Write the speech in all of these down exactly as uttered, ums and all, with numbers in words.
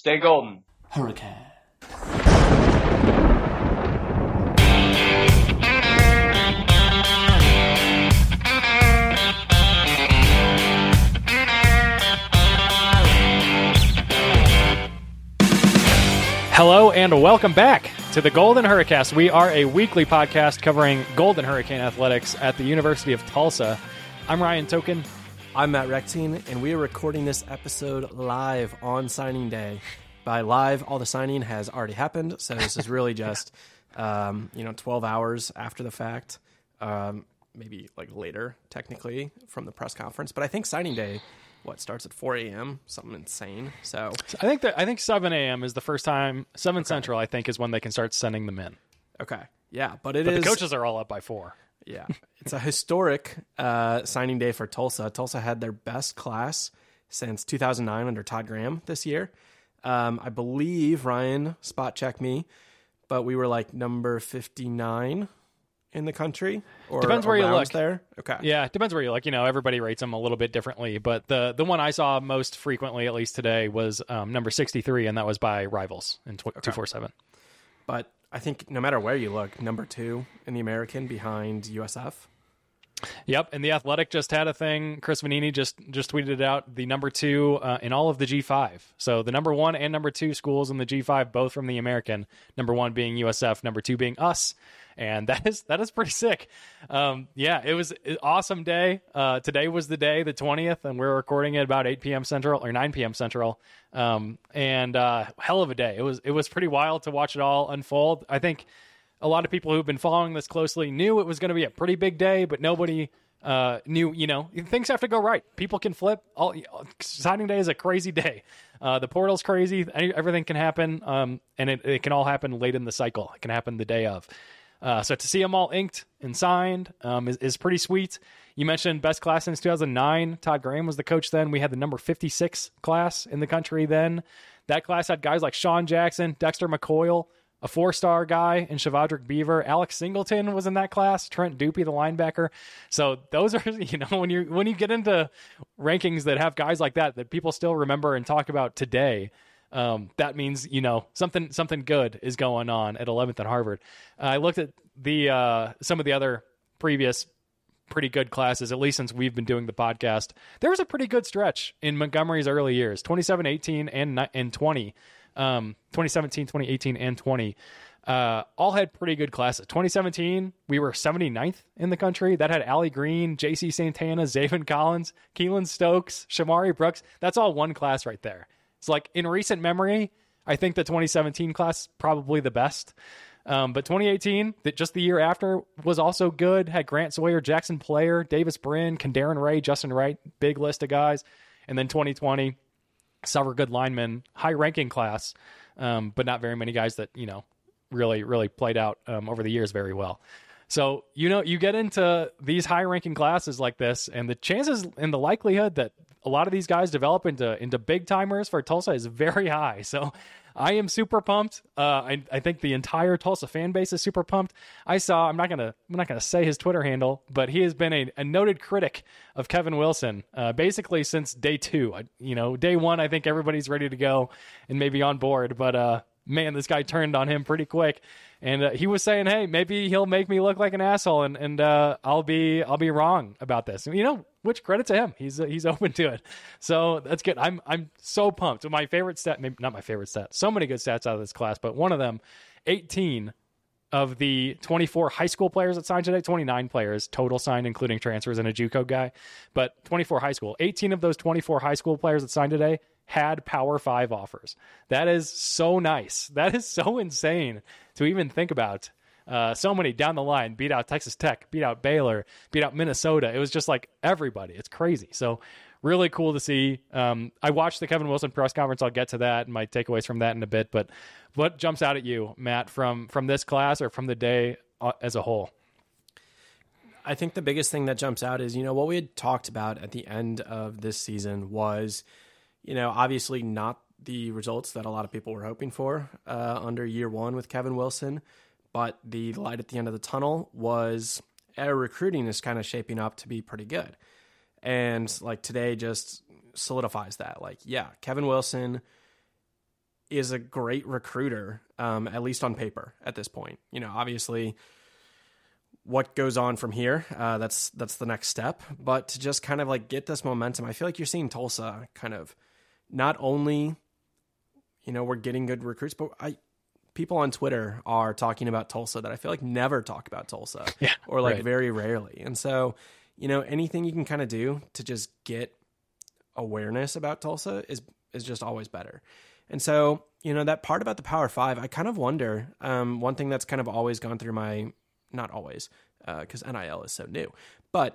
Stay golden. Hurricane. Hello and welcome back to the Golden Hurricast. We are a weekly podcast covering Golden Hurricane athletics at the University of Tulsa. I'm Ryan Token. I'm Matt Rectine, and we are recording this episode live on signing day. By live, all the signing has already happened, so this is really just um, you know twelve hours after the fact, um, maybe like later technically from the press conference. But I think signing day, what, starts at four a.m., something insane. So I think that I think seven a.m. is the first time. seven Okay. Central, I think, is when they can start sending them in. okay, yeah, but it But is the coaches are all up by four. Yeah, it's a historic uh, signing day for Tulsa. Tulsa had their best class since two thousand nine under Todd Graham this year. Um, I believe, Ryan, spot check me, but we were like number fifty-nine in the country. Or Depends where you around look. There, okay. Yeah, depends where you look. You know, everybody rates them a little bit differently, but the the one I saw most frequently, at least today, was um, number sixty-three, and that was by Rivals in tw- two forty-seven. But I think no matter where you look, number two in the American behind U S F. Yep, and the Athletic just had a thing. Chris Vanini just just tweeted it out, the number two uh, in all of the G five. So the number one and number two schools in the G five, both from the American. Number one being U S F, number two being us, and that is that is pretty sick. Um, yeah, it was an awesome day. Uh, today was the day, the twentieth, and we're recording at about eight p.m. Central or nine p.m. Central. Um, and uh, hell of a day. It was it was pretty wild to watch it all unfold. I think a lot of people who've been following this closely knew it was going to be a pretty big day, but nobody uh, knew, you know, things have to go right. People can flip. All signing day is a crazy day. Uh, the portal's crazy. Everything can happen. Um, and it, it can all happen late in the cycle. It can happen the day of. Uh, so to see them all inked and signed um, is, is pretty sweet. You mentioned best class since two thousand nine. Todd Graham was the coach then. We had the number fifty-six class in the country then. That class had guys like Sean Jackson, Dexter McCoyle, a four-star guy in Shavadrik Beaver. Alex Singleton was in that class. Trent Dupe, the linebacker. So those are, you know, when you when you get into rankings that have guys like that that people still remember and talk about today, um, that means, you know, something something good is going on at eleventh and Harvard. Uh, I looked at the uh, some of the other previous pretty good classes, at least since we've been doing the podcast. There was a pretty good stretch in Montgomery's early years, twenty-seven, eighteen, and and twenty. Um, twenty seventeen, twenty eighteen, and twenty, uh, all had pretty good classes. twenty seventeen, we were seventy-ninth in the country. That had Allie Green, J C Santana, Zaven Collins, Keelan Stokes, Shamari Brooks. That's all one class right there. It's like in recent memory, I think the twenty seventeen class probably the best. Um, but twenty eighteen, that just the year after, was also good. Had Grant Sawyer, Jackson Player, Davis Brin, Kandaren Ray, Justin Wright, big list of guys. And then twenty twenty, several good linemen, high-ranking class, um, but not very many guys that, you know, really, really played out um, over the years very well. So, you know, you get into these high-ranking classes like this, and the chances and the likelihood that a lot of these guys develop into into big-timers for Tulsa is very high. So I am super pumped. Uh, I, I think the entire Tulsa fan base is super pumped. I saw, I'm not going to I'm not gonna say his Twitter handle, but he has been a, a noted critic of Kevin Wilson, uh, basically since day two. I, you know, day one, I think everybody's ready to go and maybe on board, but uh, man, this guy turned on him pretty quick. And uh, he was saying, hey, maybe he'll make me look like an asshole, and and uh, I'll be I'll be wrong about this. And, you know, which credit to him, he's uh, he's open to it. So that's good. I'm I'm so pumped. My favorite stat, maybe not my favorite stat. So many good stats out of this class, but one of them, eighteen of the twenty-four high school players that signed today, twenty-nine players total signed, including transfers and a JUCO guy, but twenty-four high school. eighteen of those twenty-four high school players that signed today had Power Five offers. That is so nice. That is so insane to even think about. Uh, so many down the line, beat out Texas Tech, beat out Baylor, beat out Minnesota. It was just like everybody. It's crazy. So really cool to see. Um, I watched the Kevin Wilson press conference. I'll get to that and my takeaways from that in a bit. But what jumps out at you, Matt, from from this class or from the day as a whole? I think the biggest thing that jumps out is, you know, what we had talked about at the end of this season was, you know, obviously not the results that a lot of people were hoping for uh, under year one with Kevin Wilson, but the light at the end of the tunnel was our recruiting is kind of shaping up to be pretty good. And like today just solidifies that. Like, yeah, Kevin Wilson is a great recruiter, um, at least on paper at this point. You know, obviously what goes on from here, uh, that's that's the next step. But to just kind of like get this momentum, I feel like you're seeing Tulsa kind of not only, you know, we're getting good recruits, but I people on Twitter are talking about Tulsa that I feel like never talk about Tulsa yeah, or like right. very rarely. And so, you know, anything you can kind of do to just get awareness about Tulsa is is just always better. And so, you know, that part about the Power Five, I kind of wonder, um, one thing that's kind of always gone through my, not always, because uh, N I L is so new, but,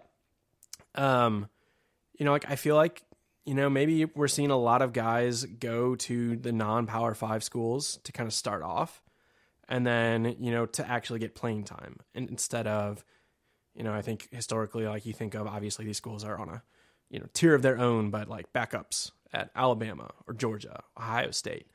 um, you know, like I feel like, you know, maybe we're seeing a lot of guys go to the non-Power Five schools to kind of start off and then, you know, to actually get playing time. And instead of, you know, I think historically, like you think of, obviously these schools are on a, you know, tier of their own, but like backups at Alabama or Georgia, Ohio State.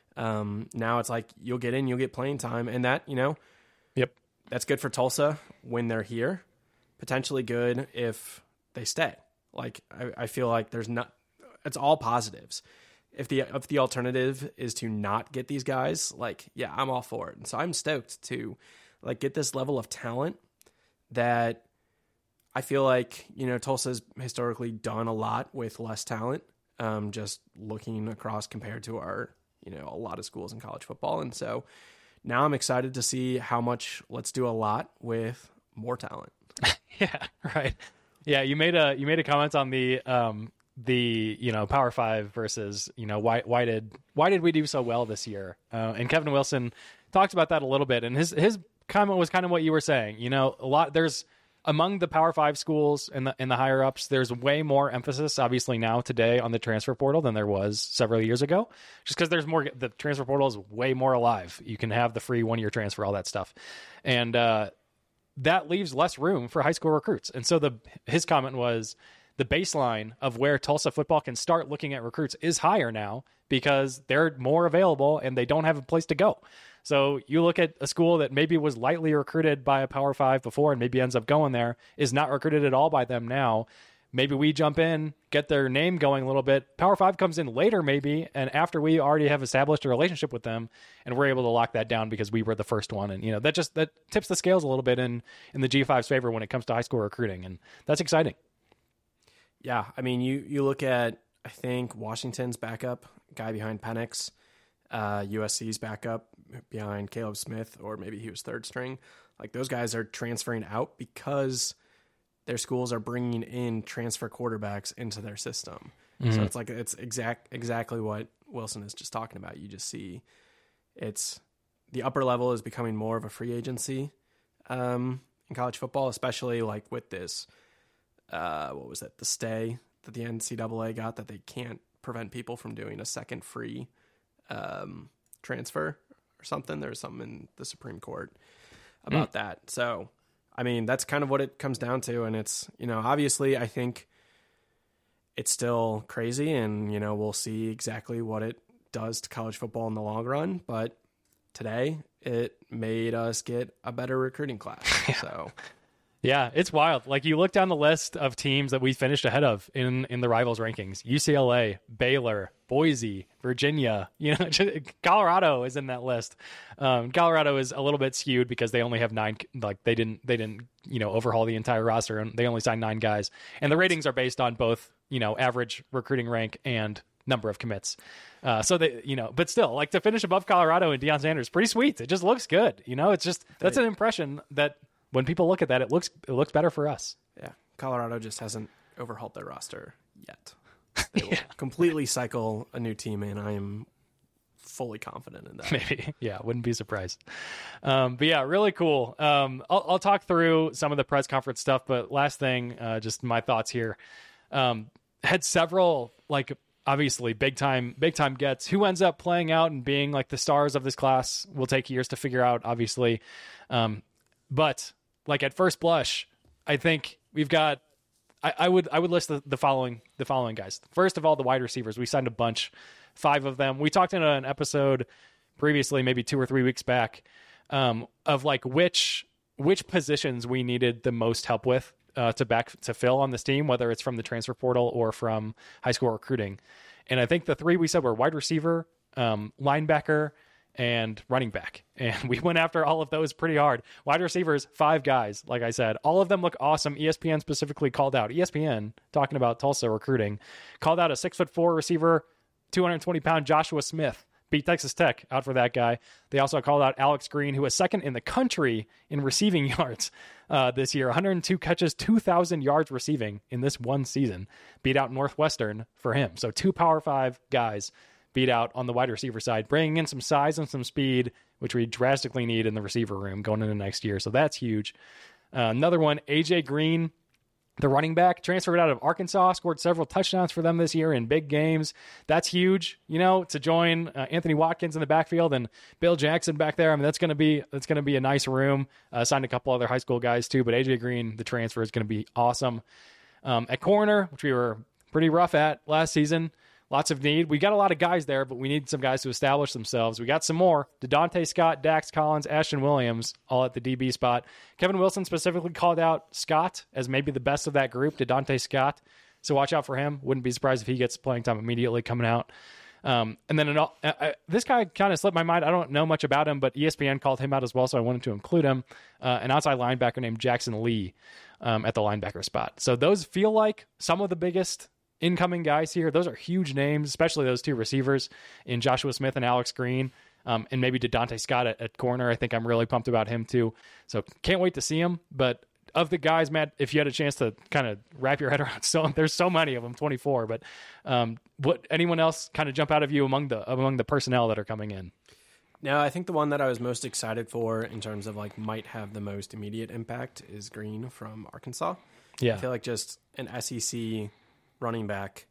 Um, now it's like you'll get in, you'll get playing time, and that, you know, yep, that's good for Tulsa when they're here. Potentially good if they stay. Like I, I feel like there's not, it's all positives. If the if the alternative is to not get these guys, like yeah, I'm all for it. And so I'm stoked to like get this level of talent that I feel like, you know, Tulsa's historically done a lot with less talent. Um, just looking across compared to our, you know, a lot of schools in college football. And so now I'm excited to see how much let's do a lot with more talent. yeah, right. Yeah, you made a you made a comment on the um the, you know, Power Five versus, you know, why why did why did we do so well this year? Uh, and Kevin Wilson talked about that a little bit, and his his comment was kind of what you were saying. You know, a lot there's among the Power Five schools and the and the higher ups, there's way more emphasis, obviously now today, on the transfer portal than there was several years ago. Just because there's more, the transfer portal is way more alive. You can have the free one year transfer, all that stuff, and uh, that leaves less room for high school recruits. And so the his comment was the baseline of where Tulsa football can start looking at recruits is higher now because they're more available and they don't have a place to go. So you look at a school that maybe was lightly recruited by a Power Five before and maybe ends up going there, is not recruited at all by them now. Maybe we jump in, get their name going a little bit. Power Five comes in later maybe, and after we already have established a relationship with them, and we're able to lock that down because we were the first one. And, you know, that just that tips the scales a little bit in, in the G five's favor when it comes to high school recruiting, and that's exciting. Yeah, I mean, you, you look at, I think, Washington's backup, guy behind Penix, uh, U S C's backup behind Caleb Smith, or maybe he was third string. Like, those guys are transferring out because their schools are bringing in transfer quarterbacks into their system. Mm-hmm. So it's like, it's exact exactly what Wilson is just talking about. You just see it's the upper level is becoming more of a free agency um, in college football, especially like with this, uh, what was it, the stay that the N C double A got, that they can't prevent people from doing a second free um, transfer or something. There's something in the Supreme Court about mm. that. So, I mean, that's kind of what it comes down to. And it's, you know, obviously I think it's still crazy, and, you know, we'll see exactly what it does to college football in the long run. But today it made us get a better recruiting class. So yeah, it's wild. Like, you look down the list of teams that we finished ahead of in, in the Rivals rankings: U C L A, Baylor, Boise, Virginia, you know, Colorado is in that list. Um, Colorado is a little bit skewed because they only have nine, like they didn't, they didn't, you know, overhaul the entire roster, and they only signed nine guys. And the ratings are based on both, you know, average recruiting rank and number of commits. Uh, so they, you know, but still, like, to finish above Colorado and Deion Sanders, pretty sweet. It just looks good. You know, it's just, that's an impression that when people look at that, it looks, it looks better for us. Yeah. Colorado just hasn't overhauled their roster yet. They will yeah. completely cycle a new team in. I am fully confident in that. Maybe. Yeah. Wouldn't be surprised. Um, but yeah, really cool. Um, I'll, I'll talk through some of the press conference stuff, but last thing, uh, just my thoughts here. Um, had several, like, obviously big time, big time gets. Who ends up playing out and being like the stars of this class will take years to figure out, obviously. Um, but like at first blush, I think we've got, I, I would, I would list the, the following, the following guys. First of all, the wide receivers. We signed a bunch, five of them. We talked in an episode previously, maybe two or three weeks back, um, of like which, which positions we needed the most help with. Uh, to back to fill on this team, whether it's from the transfer portal or from high school recruiting. And I think the three we said were wide receiver, um, linebacker, and running back. And we went after all of those pretty hard. Wide receivers, five guys, like I said. All of them look awesome. E S P N specifically called out, E S P N, talking about Tulsa recruiting, called out a six foot four receiver, two hundred twenty pound Joshua Smith. Beat Texas Tech out for that guy. They also called out Alex Green, who was second in the country in receiving yards uh, this year. one hundred two catches, two thousand yards receiving in this one season. Beat out Northwestern for him. So two Power Five guys beat out on the wide receiver side, bringing in some size and some speed, which we drastically need in the receiver room going into next year. So that's huge. Uh, another one, A J Green, the running back, transferred out of Arkansas, scored several touchdowns for them this year in big games. That's huge, you know, to join uh, Anthony Watkins in the backfield and Bill Jackson back there. I mean, that's going to be that's going to be a nice room. Uh, signed a couple other high school guys too, but A J Green, the transfer, is going to be awesome. Um, at corner, which we were pretty rough at last season, lots of need. We got a lot of guys there, but we need some guys to establish themselves. We got some more. DeDonte Scott, Dax Collins, Ashton Williams, all at the D B spot. Kevin Wilson specifically called out Scott as maybe the best of that group, DeDonte Scott. So watch out for him. Wouldn't be surprised if he gets playing time immediately coming out. Um, and then an, uh, uh, this guy kind of slipped my mind. I don't know much about him, but E S P N called him out as well, so I wanted to include him. Uh, an outside linebacker named Jackson Lee um, at the linebacker spot. So those feel like some of the biggest incoming guys here. Those are huge names, especially those two receivers in Joshua Smith and Alex Green, um, and maybe DeDonte Scott at, at corner. I think I'm really pumped about him too. So can't wait to see him. But of the guys, Matt, if you had a chance to kind of wrap your head around, so there's so many of them, twenty-four. But um, what anyone else kind of jump out of you among the among the personnel that are coming in? No, I think the one that I was most excited for in terms of like might have the most immediate impact is Green from Arkansas. Yeah, I feel like just an S E C running back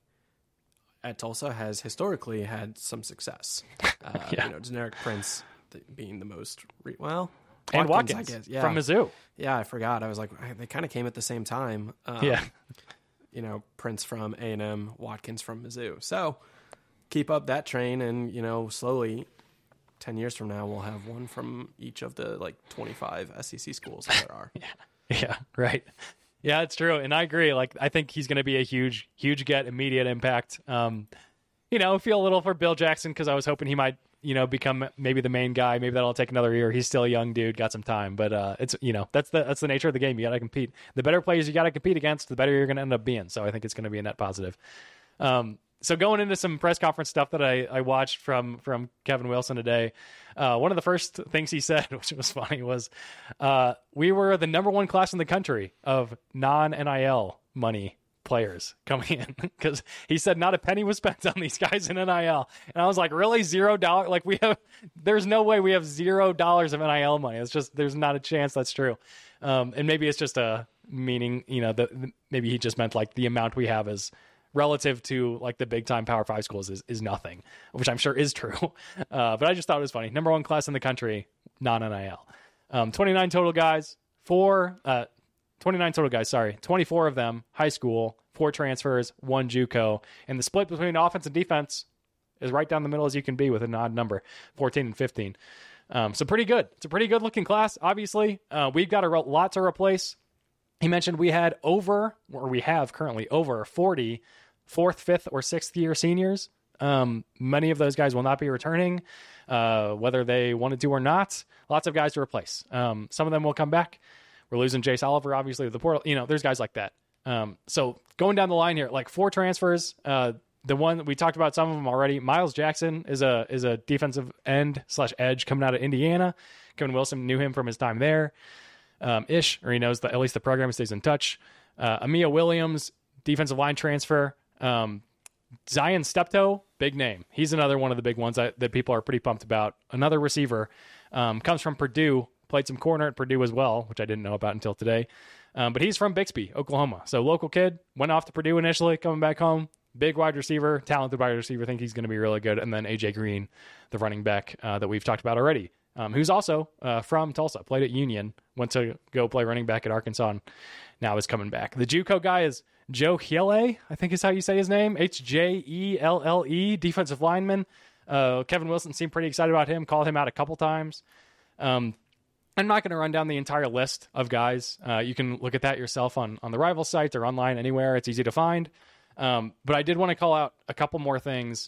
at Tulsa has historically had some success. Uh, yeah. You know, Generic Prince being the most re- well, and Watkins, Watkins I guess. Yeah. from Mizzou. Yeah, I forgot. I was like, they kind of came at the same time. Um, yeah, you know, Prince from A and M, Watkins from Mizzou. So keep up that train, and you know, slowly, ten years from now, we'll have one from each of the like twenty-five S E C schools that there are. yeah, yeah, right. Yeah, it's true. And I agree. Like, I think he's going to be a huge, huge get, immediate impact. Um, you know, feel a little for Bill Jackson because I was hoping he might, you know, become maybe the main guy. Maybe that'll take another year. He's still a young dude, got some time. But uh, it's, you know, that's the that's the nature of the game. You got to compete. The better players you got to compete against, the better you're going to end up being. So I think it's going to be a net positive. Um, so going into some press conference stuff that I, I watched from from Kevin Wilson today, uh, one of the first things he said, which was funny, was uh, we were the number one class in the country of non-N I L money players coming in, because he said not a penny was spent on these guys in N I L. And I was like, really? Zero dollar? Like we have, there's no way we have zero dollars of N I L money. It's just, there's not a chance that's true. Um, and maybe it's just a meaning, you know, the, maybe he just meant like the amount we have is relative to like the big time Power Five schools is, is nothing, which I'm sure is true. Uh, but I just thought it was funny. Number one class in the country, non-N I L. Um, twenty-nine total guys, four, uh, twenty-nine total guys, sorry. twenty-four of them high school, four transfers, one JUCO. And the split between offense and defense is right down the middle as you can be with an odd number, fourteen and fifteen. Um, so pretty good. It's a pretty good looking class. Obviously, uh, we've got a re- lot to replace. He mentioned we had over, or we have currently over forty fourth, fifth, or sixth year seniors. Um, many of those guys will not be returning, uh, whether they wanted to or not. Lots of guys to replace. Um, some of them will come back. We're losing Jace Oliver, obviously, the portal. You know, there's guys like that. Um, so going down the line here, like four transfers. Uh, the one we talked about, some of them already. Miles Jackson is a is a defensive end slash edge coming out of Indiana. Kevin Wilson knew him from his time there, um, ish, or he knows that at least the program stays in touch. Uh, Amia Williams, defensive line transfer. Um, Zion Steptoe, big name. He's another one of the big ones that, that people are pretty pumped about. Another receiver, um, comes from Purdue, played some corner at Purdue as well, which I didn't know about until today. Um, but he's from Bixby, Oklahoma. So local kid, went off to Purdue initially, coming back home. Big wide receiver, talented wide receiver. Think he's going to be really good. And then A J Green, the running back uh, that we've talked about already, um, who's also uh, from Tulsa, played at Union, went to go play running back at Arkansas, and now is coming back. The JUCO guy is Joe Hiele, I think is how you say his name. H J E L L E, defensive lineman. Uh, Kevin Wilson seemed pretty excited about him, called him out a couple times. Um, I'm not going to run down the entire list of guys. Uh, you can look at that yourself on, on the rival site or online anywhere. It's easy to find. Um, but I did want to call out a couple more things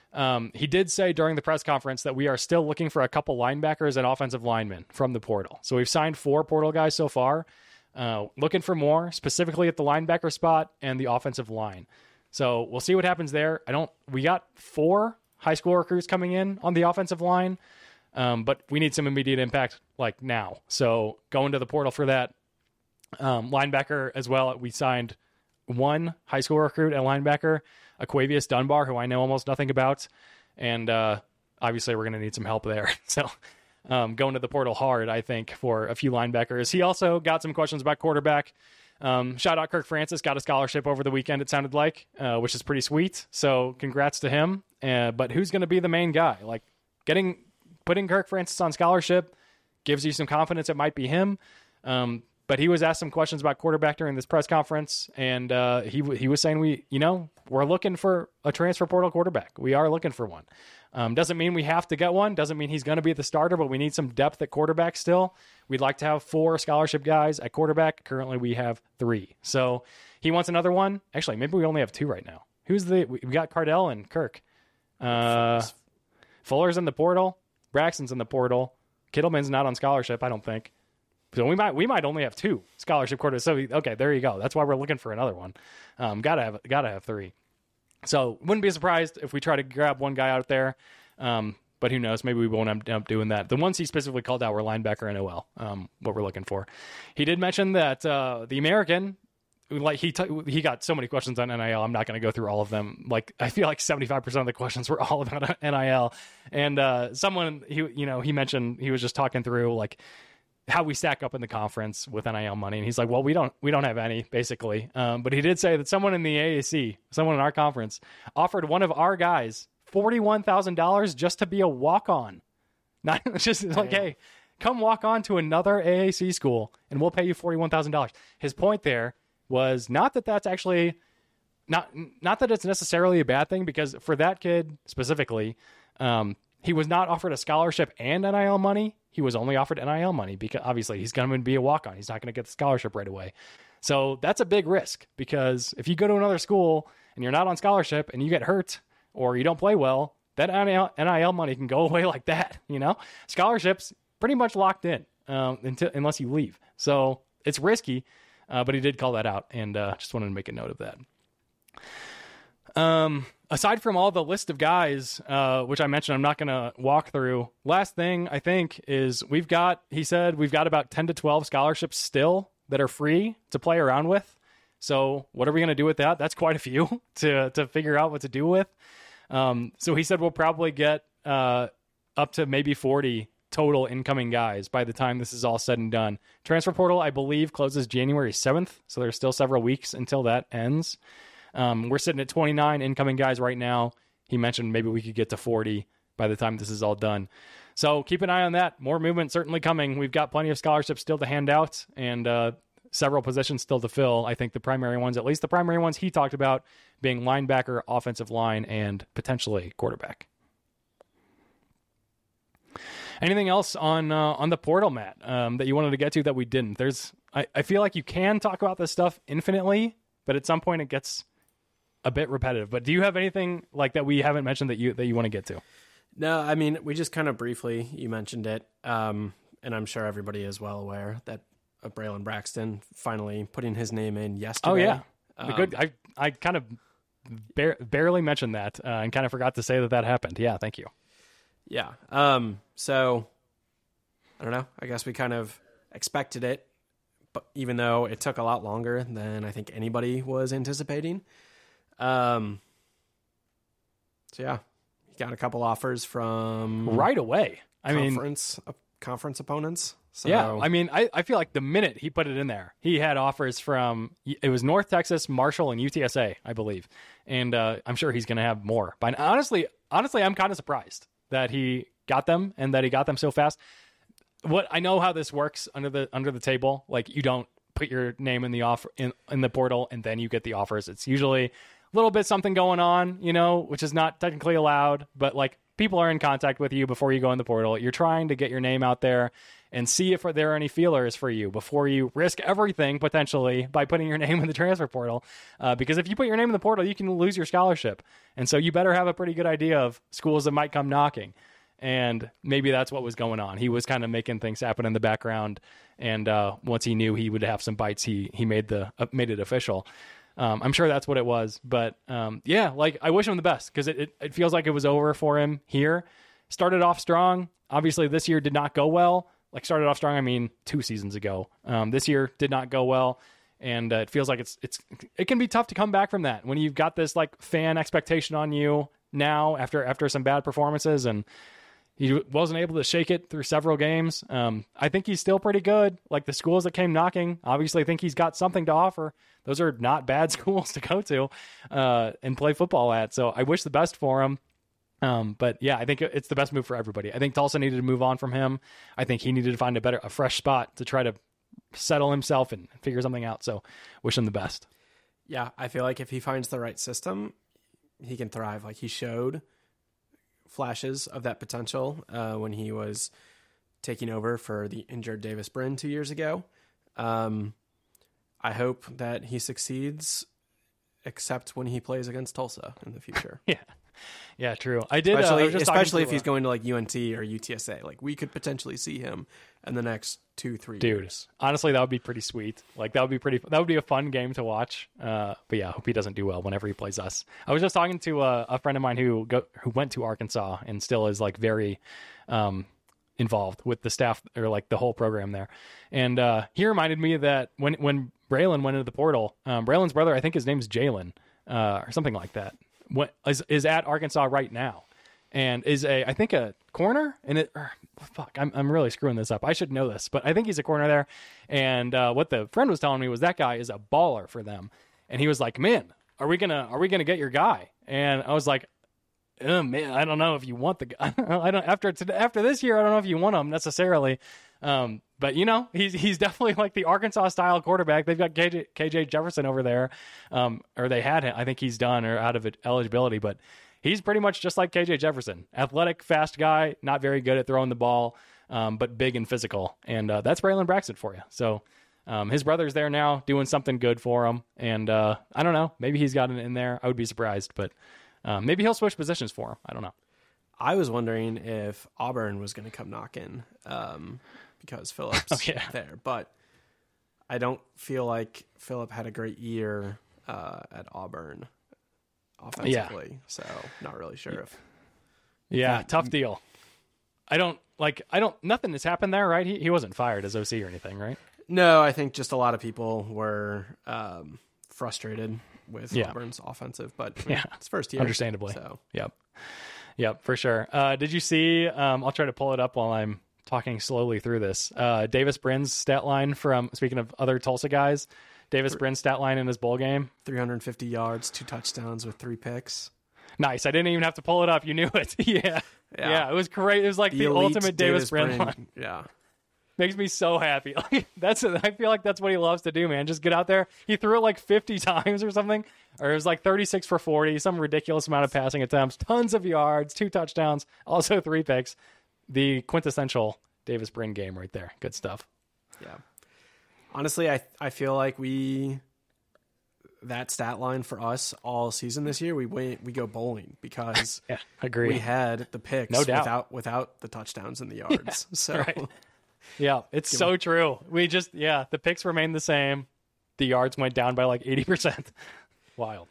Um, he did say during the press conference that we are still looking for a couple linebackers and offensive linemen from the portal. So we've signed four portal guys so far, uh, looking for more, specifically at the linebacker spot and the offensive line. So we'll see what happens there. I don't, we got four high school recruits coming in on the offensive line, um, but we need some immediate impact like now. So going to the portal for that. Um, linebacker as well. We signed one high school recruit at linebacker, Aquavius Dunbar, who I know almost nothing about. And uh, obviously we're going to need some help there. So um, going to the portal hard, I think, for a few linebackers. He also got some questions about quarterback. Um, shout out Kirk Francis, got a scholarship over the weekend, it sounded like, uh, which is pretty sweet. So congrats to him. Uh, but who's going to be the main guy? Like getting, putting Kirk Francis on scholarship gives you some confidence it might be him. Um, But he was asked some questions about quarterback during this press conference, and uh, he he was saying, we, you know, we're looking for a transfer portal quarterback. We are looking for one. Um, doesn't mean we have to get one. Doesn't mean he's going to be the starter, but we need some depth at quarterback still. We'd like to have four scholarship guys at quarterback. Currently, we have three. So he wants another one. Actually, maybe we only have two right now. Who's the? We got Cardell and Kirk. Uh, Fuller's in the portal. Braxton's in the portal. Kittleman's not on scholarship, I don't think. So we might we might only have two scholarship quarterbacks. So okay, there you go. That's why we're looking for another one. Um, gotta have gotta have three. So wouldn't be surprised if we try to grab one guy out there. Um, but who knows? Maybe we won't end up doing that. The ones he specifically called out were linebacker and O L. Um, what we're looking for. He did mention that uh, the American, like he t- he got so many questions on N I L. I'm not going to go through all of them. Like I feel like seventy-five percent of the questions were all about N I L. And uh, someone he you know he mentioned he was just talking through like how we stack up in the conference with N I L money. And he's like, well, we don't, we don't have any basically. Um, but he did say that someone in the A A C, someone in our conference offered one of our guys forty-one thousand dollars just to be a walk-on. Not just like, hey, come walk on to another A A C school and we'll pay you forty-one thousand dollars. His point there was not that that's actually not, not that it's necessarily a bad thing, because for that kid specifically, um, he was not offered a scholarship and N I L money. He was only offered N I L money because obviously he's going to be a walk-on. He's not going to get the scholarship right away. So that's a big risk, because if you go to another school and you're not on scholarship and you get hurt or you don't play well, that N I L money can go away like that. You know, scholarships pretty much locked in um, until unless you leave. So it's risky, uh, but he did call that out, and uh, just wanted to make a note of that. Um, aside from all the list of guys, uh, which I mentioned, I'm not going to walk through. Last thing I think is we've got, he said, we've got about ten to twelve scholarships still that are free to play around with. So what are we going to do with that? That's quite a few to, to figure out what to do with. Um, so he said, we'll probably get, uh, up to maybe forty total incoming guys by the time this is all said and done. Transfer portal, I believe, closes January seventh. So there's still several weeks until that ends. Um, we're sitting at twenty-nine incoming guys right now. He mentioned maybe we could get to forty by the time this is all done. So keep an eye on that. More movement certainly coming. We've got plenty of scholarships still to hand out, and uh, several positions still to fill. I think the primary ones, at least the primary ones he talked about, being linebacker, offensive line, and potentially quarterback. Anything else on uh, on the portal, Matt, um, that you wanted to get to that we didn't? There's, I, I feel like you can talk about this stuff infinitely, but at some point it gets a bit repetitive. But do you have anything like that we haven't mentioned that you that you want to get to? No, I mean, we just kind of briefly, you mentioned it, um, and I'm sure everybody is well aware that uh, Braylon Braxton finally putting his name in yesterday. Oh, yeah. Um, Good. I I kind of bar- barely mentioned that uh, and kind of forgot to say that that happened. Yeah, thank you. Yeah. Um, so, I don't know. I guess we kind of expected it, but even though it took a lot longer than I think anybody was anticipating. Um, so, yeah. Got a couple offers from right away. I conference, mean, uh, conference opponents. So. Yeah, I mean, I, I feel like the minute he put it in there, he had offers from, it was North Texas, Marshall, and U T S A, I believe. And uh, I'm sure he's going to have more. But honestly, honestly, I'm kind of surprised that he got them and that he got them so fast. What I know how this works under the under the table, like you don't put your name in the offer in, in the portal and then you get the offers. It's usually a little bit something going on, you know, which is not technically allowed, but like people are in contact with you before you go in the portal. You're trying to get your name out there and see if there are any feelers for you before you risk everything potentially by putting your name in the transfer portal. Uh, because if you put your name in the portal, you can lose your scholarship. And so you better have a pretty good idea of schools that might come knocking. And maybe that's what was going on. He was kind of making things happen in the background. And uh, once he knew he would have some bites, he he made the uh, made it official. Um, I'm sure that's what it was. But um, yeah, like I wish him the best because it, it, it feels like it was over for him here. Started off strong. Obviously, this year did not go well. Like started off strong, I mean, two seasons ago. Um, this year did not go well, and uh, it feels like it's it's it can be tough to come back from that when you've got this like fan expectation on you now after after some bad performances, and he wasn't able to shake it through several games. Um, I think he's still pretty good. Like the schools that came knocking, obviously, I think he's got something to offer. Those are not bad schools to go to uh, and play football at. So I wish the best for him. Um, but yeah, I think it's the best move for everybody. I think Tulsa needed to move on from him. I think he needed to find a better, a fresh spot to try to settle himself and figure something out. So wish him the best. Yeah. I feel like if he finds the right system, he can thrive. Like he showed flashes of that potential, uh, when he was taking over for the injured Davis Brin two years ago. Um, I hope that he succeeds, except when he plays against Tulsa in the future. Yeah. Yeah, true. I did, especially, uh, I especially to, if he's uh, going to like U N T or U T S A. Like we could potentially see him in the next two, three dude, years. Honestly, that would be pretty sweet. Like that would be pretty. That would be a fun game to watch. Uh, but yeah, I hope he doesn't do well whenever he plays us. I was just talking to a, a friend of mine who go, who went to Arkansas and still is like very um, involved with the staff or like the whole program there. And uh, he reminded me that when when Braylon went into the portal, um, Braylon's brother, I think his name's Jalen uh, or something like that, what, is, is at Arkansas right now. And is a, I think a corner and it, or, fuck, I'm, I'm really screwing this up. I should know this, but I think he's a corner there. And, uh, what the friend was telling me was that guy is a baller for them. And he was like, man, are we gonna, are we gonna get your guy? And I was like, oh man, I don't know if you want the guy. I don't, after, after this year, I don't know if you want him necessarily. Um, but you know, he's, he's definitely like the Arkansas style quarterback. They've got K J, K J Jefferson over there. Um, or they had him. I think he's done or out of it, eligibility, but he's pretty much just like K J Jefferson, athletic, fast guy, not very good at throwing the ball, um, but big and physical. And uh, that's Braylon Braxton for you. So um, his brother's there now doing something good for him. And uh, I don't know, maybe he's got it in there. I would be surprised, but um, maybe he'll switch positions for him. I don't know. I was wondering if Auburn was going to come knocking um, because Phillip's oh, yeah. there. But I don't feel like Phillip had a great year uh, at Auburn offensively, yeah. So not really sure if yeah that, tough deal. I don't like I don't nothing has happened there, right? He he wasn't fired as O C or anything, right? No, I think just a lot of people were um, frustrated with yeah. Auburn's offensive, but I mean, yeah, it's first year, understandably. So yep, yep, for sure. Uh, did you see? Um, I'll try to pull it up while I'm talking slowly through this. Uh, Davis Brin's stat line from speaking of other Tulsa guys. Davis Brin's stat line in his bowl game. three hundred fifty yards, two touchdowns with three picks. Nice. I didn't even have to pull it up. You knew it. yeah. yeah. Yeah. It was great. It was like the, the ultimate Davis, Davis Brin line. Yeah. Makes me so happy. that's I feel like that's what he loves to do, man. Just get out there. He threw it like fifty times or something. Or it was like thirty-six for forty, some ridiculous amount of passing attempts, tons of yards, two touchdowns, also three picks. The quintessential Davis Brin game right there. Good stuff. Yeah. Honestly, I I feel like we that stat line for us all season this year, we went we go bowling because yeah, agree. We had the picks no doubt. without without the touchdowns and the yards. Yeah, so right. Yeah, it's so true. We just yeah, the picks remained the same. The yards went down by like eighty percent. Wild.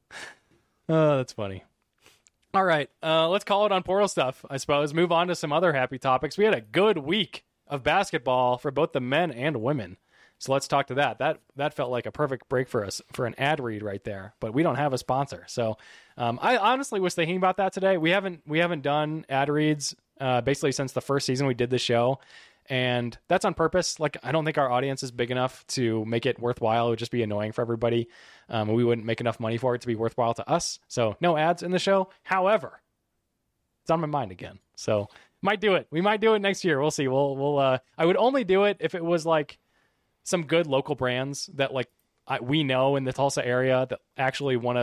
Oh, that's funny. All right, uh, let's call it on portal stuff, I suppose. Move on to some other happy topics. We had a good week of basketball for both the men and women. So let's talk to that. That that felt like a perfect break for us for an ad read right there. But we don't have a sponsor, so um, I honestly was thinking about that today. We haven't we haven't done ad reads uh, basically since the first season we did the show, and that's on purpose. Like I don't think our audience is big enough to make it worthwhile. It would just be annoying for everybody. Um, we wouldn't make enough money for it to be worthwhile to us. So no ads in the show. However, it's on my mind again. So might do it. We might do it next year. We'll see. We'll we'll. Uh, I would only do it if it was like some good local brands that like I, we know in the Tulsa area that actually want to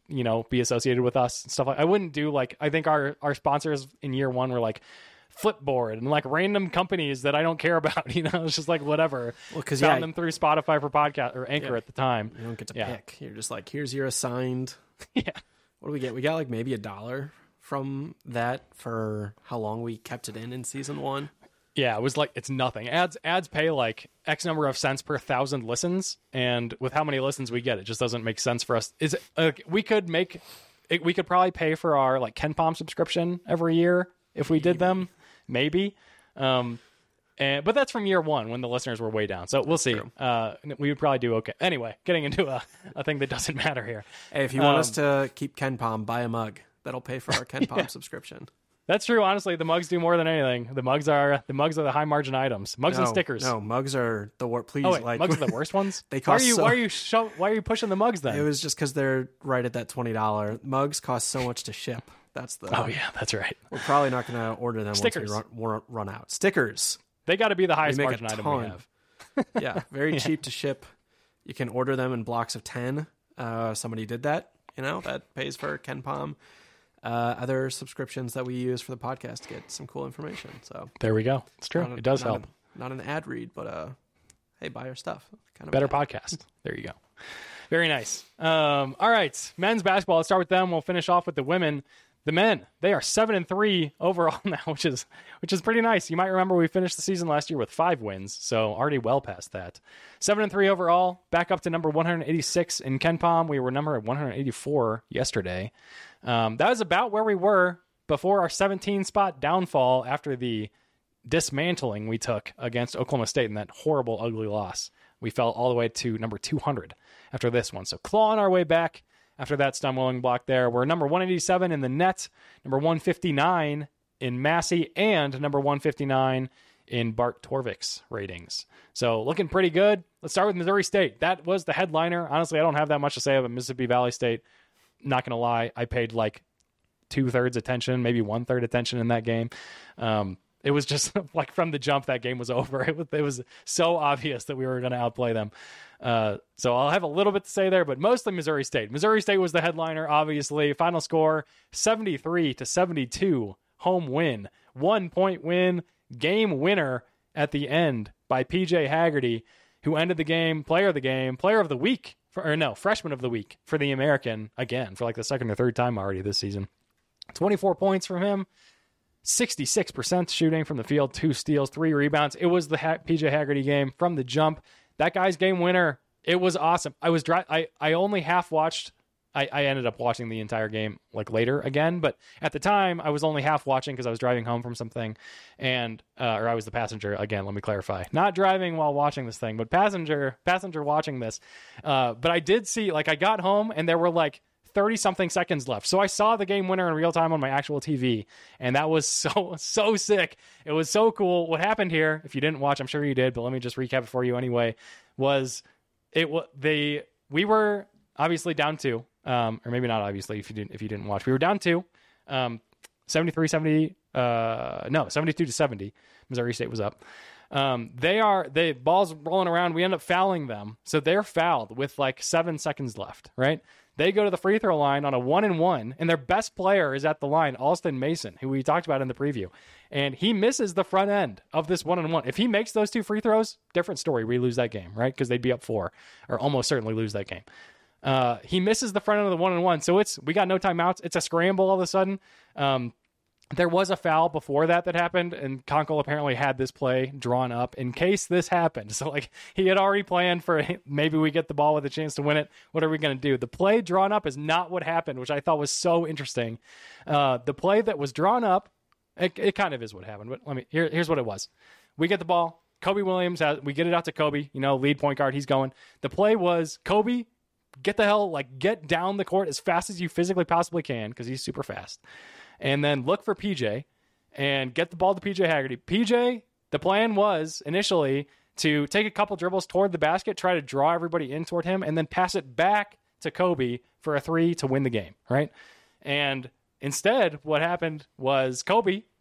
you know, be associated with us and stuff like I wouldn't do like I think our our sponsors in year one were like Flipboard and like random companies that I don't care about, you know. It's just like whatever. Well, because found yeah, them through Spotify for podcast or Anchor yeah, at the time. You don't get to yeah. pick. You're just like, here's your assigned. yeah. What do we get? We got like maybe a dollar from that for how long we kept it in in season one. Yeah, it was like it's nothing. Ads ads pay like X number of cents per thousand listens, and with how many listens we get, it just doesn't make sense for us. Is it, uh, we could make it, we could probably pay for our like KenPom subscription every year if we maybe. did them, maybe. Um, and but that's from year one when the listeners were way down. So we'll see. Uh, we would probably do okay. Anyway, getting into a, a thing that doesn't matter here. Hey, if you want um, us to keep KenPom, buy a mug. That'll pay for our KenPom yeah. subscription. That's true. Honestly, the mugs do more than anything. The mugs are the mugs are the high margin items. Mugs no, and stickers. No, mugs are the worst. Please, oh, wait, like mugs are the worst ones. They cost. Why are you? So... Why are you? Show, why are you pushing the mugs then? It was just because they're right at that twenty dollar. Mugs cost so much to ship. That's the. Oh yeah, that's right. We're probably not going to order them stickers. once we run, run out. Stickers. They got to be the highest margin item we have. yeah, very yeah. cheap to ship. You can order them in blocks of ten. Uh, somebody did that. You know that pays for KenPom. Uh, other subscriptions that we use for the podcast to get some cool information. So there we go. It's true. A, it does help. A, not an ad read, but uh, hey, buy our stuff. Kind of better podcast. There you go. Very nice. Um, all right, men's basketball. Let's start with them. We'll finish off with the women. The men, they are seven and three overall now, which is which is pretty nice. You might remember we finished the season last year with five wins, so already well past that. Seven and three overall, back up to number one hundred eighty-six in KenPom. We were number one hundred eighty-four yesterday. Um, that was about where we were before our seventeen spot downfall after the dismantling we took against Oklahoma State in that horrible, ugly loss. We fell all the way to number two hundred after this one. So clawing our way back after that stumbling block there. We're number one eighty-seven in the net, number one fifty-nine in Massey, and number one fifty-nine in Bart Torvik's ratings. So looking pretty good. Let's start with Missouri State. That was the headliner. Honestly, I don't have that much to say about Mississippi Valley State. Not going to lie, I paid like two-thirds attention, maybe one-third attention in that game. Um, it was just like from the jump that game was over. It was, it was so obvious that we were going to outplay them. Uh, so I'll have a little bit to say there, but mostly Missouri State. Missouri State was the headliner, obviously. Final score, seventy-three to seventy-two, home win. One-point win, game winner at the end by P J Haggerty, who ended the game, player of the game, player of the week, for, or no, freshman of the week for the American, again, for like the second or third time already this season. twenty-four points from him, sixty-six percent shooting from the field, two steals, three rebounds. It was the ha- P J Haggerty game from the jump. That guy's game winner. It was awesome. I was dry. I, I only half watched. I, I ended up watching the entire game like later again, but at the time I was only half watching because I was driving home from something, and uh, or I was the passenger again. Let me clarify: not driving while watching this thing, but passenger passenger watching this. Uh, but I did see, like, I got home and there were like thirty something seconds left, so I saw the game winner in real time on my actual T V, and that was so so sick. It was so cool. What happened here, if you didn't watch, I'm sure you did, but let me just recap it for you anyway. Was it was they we were obviously down two. Um, or maybe not obviously if you didn't if you didn't watch. We were down two, um, seventy-three seventy, uh, no, seventy-two to seventy. Missouri State was up. Um, they are the ball's rolling around. We end up fouling them, so they're fouled with like seven seconds left. Right? They go to the free throw line on a one and one, and their best player is at the line, Alston Mason, who we talked about in the preview, and he misses the front end of this one and one. If he makes those two free throws, different story. We lose that game, right? Because they'd be up four, or almost certainly lose that game. Uh, he misses the front end of the one and one. So it's, we got no timeouts. It's a scramble all of a sudden. Um, there was a foul before that that happened, and Conkle apparently had this play drawn up in case this happened. So like he had already planned for maybe we get the ball with a chance to win it. What are we going to do? The play drawn up is not what happened, which I thought was so interesting. Uh, the play that was drawn up, it, it kind of is what happened, but let me, here, here's what it was. We get the ball. Kobe Williams has, we get it out to Kobe, you know, lead point guard. He's going. The play was Kobe, get the hell, like, get down the court as fast as you physically possibly can, because he's super fast. And then look for P J and get the ball to P J Haggerty. P J, the plan was initially to take a couple dribbles toward the basket, try to draw everybody in toward him, and then pass it back to Kobe for a three to win the game, right? And instead, what happened was Kobe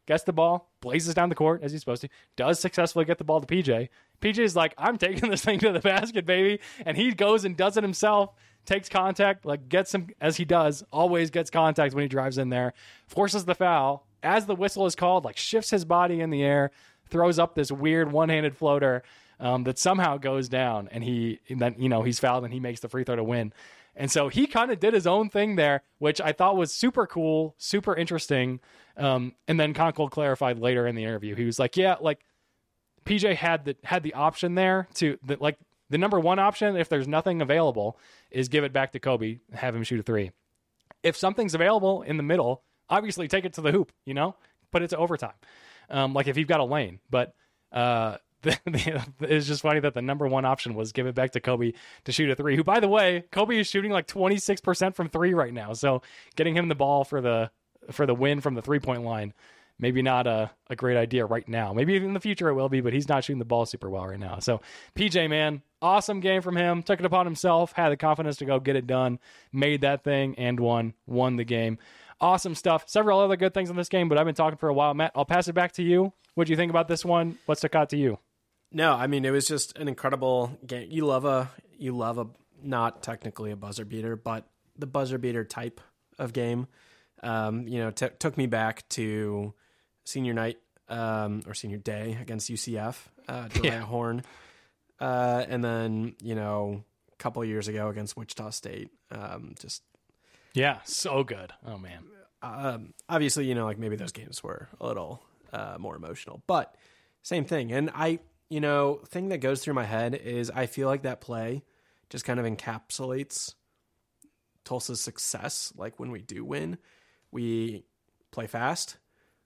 gets the ball, blazes down the court as he's supposed to, does successfully get the ball to P J. P J's like, I'm taking this thing to the basket, baby. And he goes and does it himself, takes contact, like gets him, as he does, always gets contact when he drives in there, forces the foul. As the whistle is called, like shifts his body in the air, throws up this weird one-handed floater um, that somehow goes down. And he, and then, you know, he's fouled and he makes the free throw to win. And so he kind of did his own thing there, which I thought was super cool, super interesting. Um, and then Conkle clarified later in the interview. He was like, yeah, like P J had the, had the option there to the, like the number one option. If there's nothing available is give it back to Kobe, have him shoot a three. If something's available in the middle, obviously take it to the hoop, you know, put it to overtime. Um, like if you've got a lane, but, uh, it's just funny that the number one option was give it back to Kobe to shoot a three, who, by the way, Kobe is shooting like twenty-six percent from three right now. So getting him the ball for the, for the win from the three point line, maybe not a, a great idea right now. Maybe in the future it will be, but he's not shooting the ball super well right now. So P J, man, awesome game from him. Took it upon himself, had the confidence to go get it done, made that thing and won, won the game. Awesome stuff. Several other good things in this game, but I've been talking for a while. Matt, I'll pass it back to you. What do you think about this one? What stuck out to you? No, I mean, it was just an incredible game. You love a, you love a, not technically a buzzer beater, but the buzzer beater type of game. Um, you know, t- took me back to senior night, um, or senior day against U C F, uh, Durant yeah. Horn. Uh, and then, you know, a couple of years ago against Wichita State. Um, just, yeah, so good. Oh man. Um, obviously, you know, like maybe those games were a little, uh, more emotional, but same thing. And I, You know, thing that goes through my head is I feel like that play just kind of encapsulates Tulsa's success. Like when we do win, we play fast,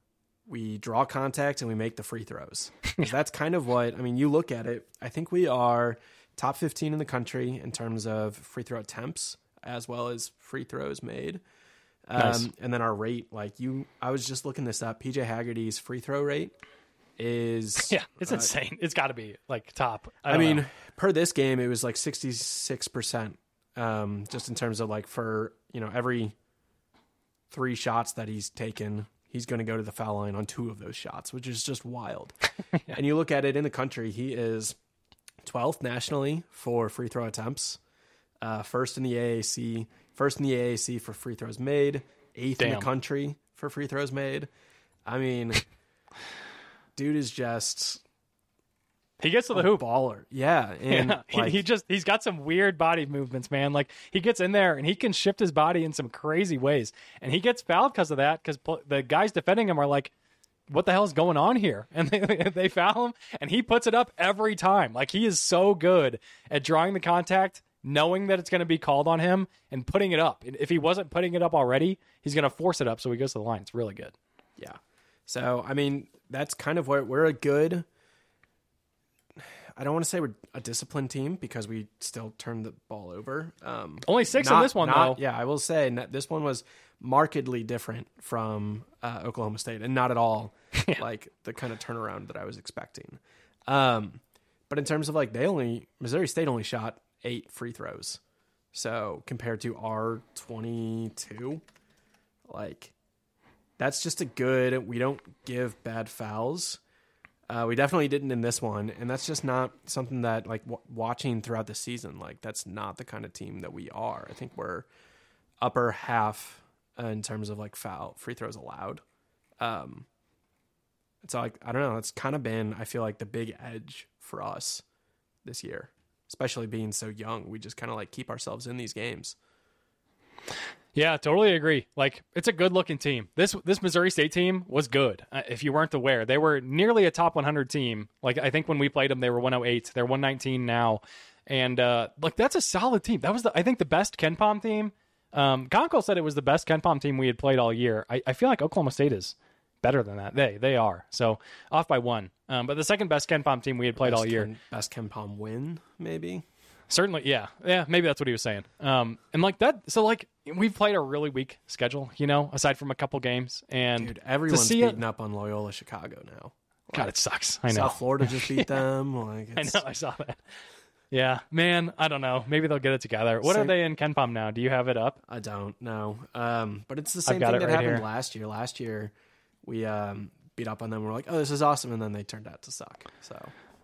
we draw contact, and we make the free throws. That's kind of what, I mean, you look at it, I think we are top fifteen in the country in terms of free throw attempts as well as free throws made. Um, nice. And then our rate, like you, I was just looking this up, P J Haggerty's free throw rate is yeah, it's uh, insane. It's got to be like top. I, I mean, know. per this game, it was like sixty-six percent. Um, just in terms of like for you know every three shots that he's taken, he's going to go to the foul line on two of those shots, which is just wild. yeah. And you look at it in the country, he is twelfth nationally for free throw attempts, uh, first in the A A C, first in the A A C for free throws made, eighth Damn. in the country for free throws made. I mean. Dude is just he gets to the hoop baller. Yeah. And yeah, he, like, he just he's got some weird body movements, man. Like he gets in there and he can shift his body in some crazy ways. And he gets fouled because of that, because pl- the guys defending him are like, what the hell is going on here? And they, they foul him and he puts it up every time. Like he is so good at drawing the contact, knowing that it's going to be called on him and putting it up. If he wasn't putting it up already, he's going to force it up. So he goes to the line. It's really good. Yeah. So, I mean, that's kind of where we're a good, I don't want to say we're a disciplined team because we still turn the ball over. Um, Only six not, in this one, not, though. Yeah, I will say this one was markedly different from uh, Oklahoma State and not at all yeah. like the kind of turnaround that I was expecting. Um, but in terms of like they only, Missouri State only shot eight free throws. So compared to our twenty-two, like... That's just a good, we don't give bad fouls. Uh, we definitely didn't in this one. And that's just not something that, like, w- watching throughout the season, like, that's not the kind of team that we are. I think we're upper half uh, in terms of, like, foul, free throws allowed. Um, so, like, I don't know. It's kind of been, I feel like, the big edge for us this year, especially being so young. We just kind of, like, keep ourselves in these games. Yeah, totally agree. Like, it's a good-looking team. This this Missouri State team was good, uh, if you weren't aware. They were nearly a top one hundred team. Like, I think when we played them, they were one oh eight. They're one nineteen now. And, uh, like, that's a solid team. That was, the, I think, the best KenPom team. Um, Conkle said it was the best KenPom team we had played all year. I, I feel like Oklahoma State is better than that. They they are. So, off by one. Um, but the second best KenPom team we had played best all year. Ken, best KenPom win, maybe? Certainly, yeah. Yeah, maybe that's what he was saying. Um, and like that, so like we've played a really weak schedule, you know, aside from a couple games. And Dude, everyone's beating it, up on Loyola Chicago now. Like, God, it sucks. I know. South Florida just beat them. Like I know, I saw that. Yeah, man, I don't know. Maybe they'll get it together. What same, are they in KenPom now? Do you have it up? I don't know. Um, but it's the same thing that right happened here. last year. Last year, we um, beat up on them. We're like, oh, this is awesome, and then they turned out to suck. So,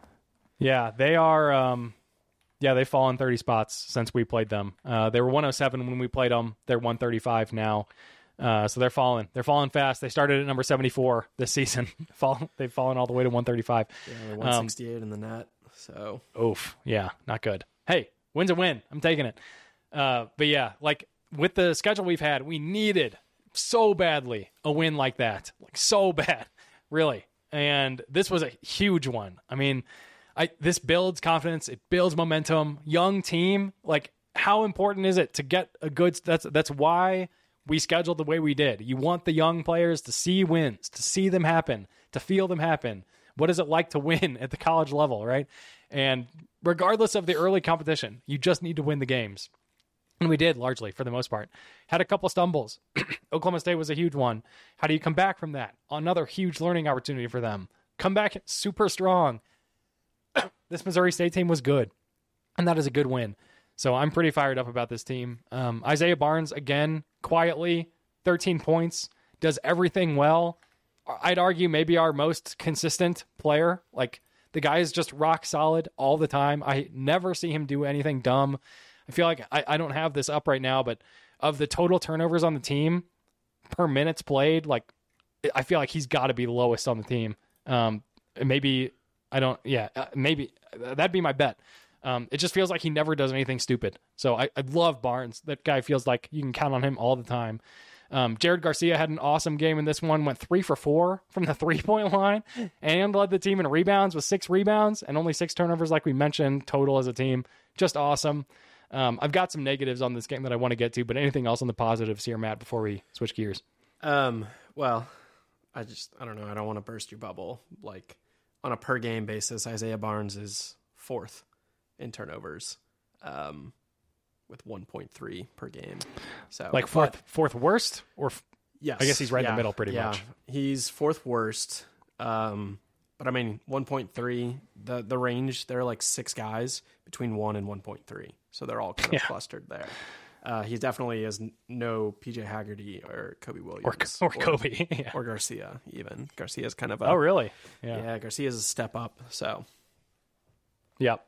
yeah, they are. Um, yeah, they've fallen thirty spots since we played them. Uh, they were one oh seven when we played them. They're one thirty-five now. Uh, so they're falling. They're falling fast. They started at number seventy-four this season. Fall, they've fallen all the way to one thirty-five. Yeah, they're one sixty-eight um, in the net. So, oof, yeah, not good. Hey, win's a win. I'm taking it. Uh, but yeah, like with the schedule we've had, we needed so badly a win like that, like so bad, really. And this was a huge one. I mean, I this builds confidence. It builds momentum. Young team, like how important is it to get a good? That's that's why we scheduled the way we did. You want the young players to see wins, to see them happen, to feel them happen. What is it like to win at the college level, right? And regardless of the early competition, you just need to win the games. And we did largely for the most part. Had a couple stumbles. Oklahoma State was a huge one. How do you come back from that? Another huge learning opportunity for them. Come back super strong. This Missouri State team was good, and that is a good win. So I'm pretty fired up about this team. Um, Isaiah Barnes, again, quietly, thirteen points, does everything well. I'd argue maybe our most consistent player. Like, the guy is just rock solid all the time. I never see him do anything dumb. I feel like I, I don't have this up right now, but of the total turnovers on the team per minutes played, like I feel like he's got to be the lowest on the team. Um, maybe I don't. Yeah, maybe that'd be my bet. Um, it just feels like he never does anything stupid. So I, I love Barnes. That guy feels like you can count on him all the time. Um, Jared Garcia had an awesome game in this one, went three for four from the three-point line and led the team in rebounds with six rebounds and only six turnovers like we mentioned total as a team. Just awesome. Um, I've got some negatives on this game that I want to get to, but anything else on the positives here, Matt, before we switch gears? Um, well, I just, I don't know. I don't want to burst your bubble. Like, on a per-game basis, Isaiah Barnes is fourth in turnovers. Um with one point three per game. So like fourth but, fourth worst or f- yes. I guess he's right yeah, in the middle pretty yeah. much. He's fourth worst. Um but I mean one point three, the the range, there are like six guys between one and one point three. So they're all kind of yeah. clustered there. Uh he definitely is no P J Haggerty or Kobe Williams or, or Kobe yeah. or Garcia even. Garcia's kind of a Oh really? Yeah. Yeah, Garcia's a step up. So Yep.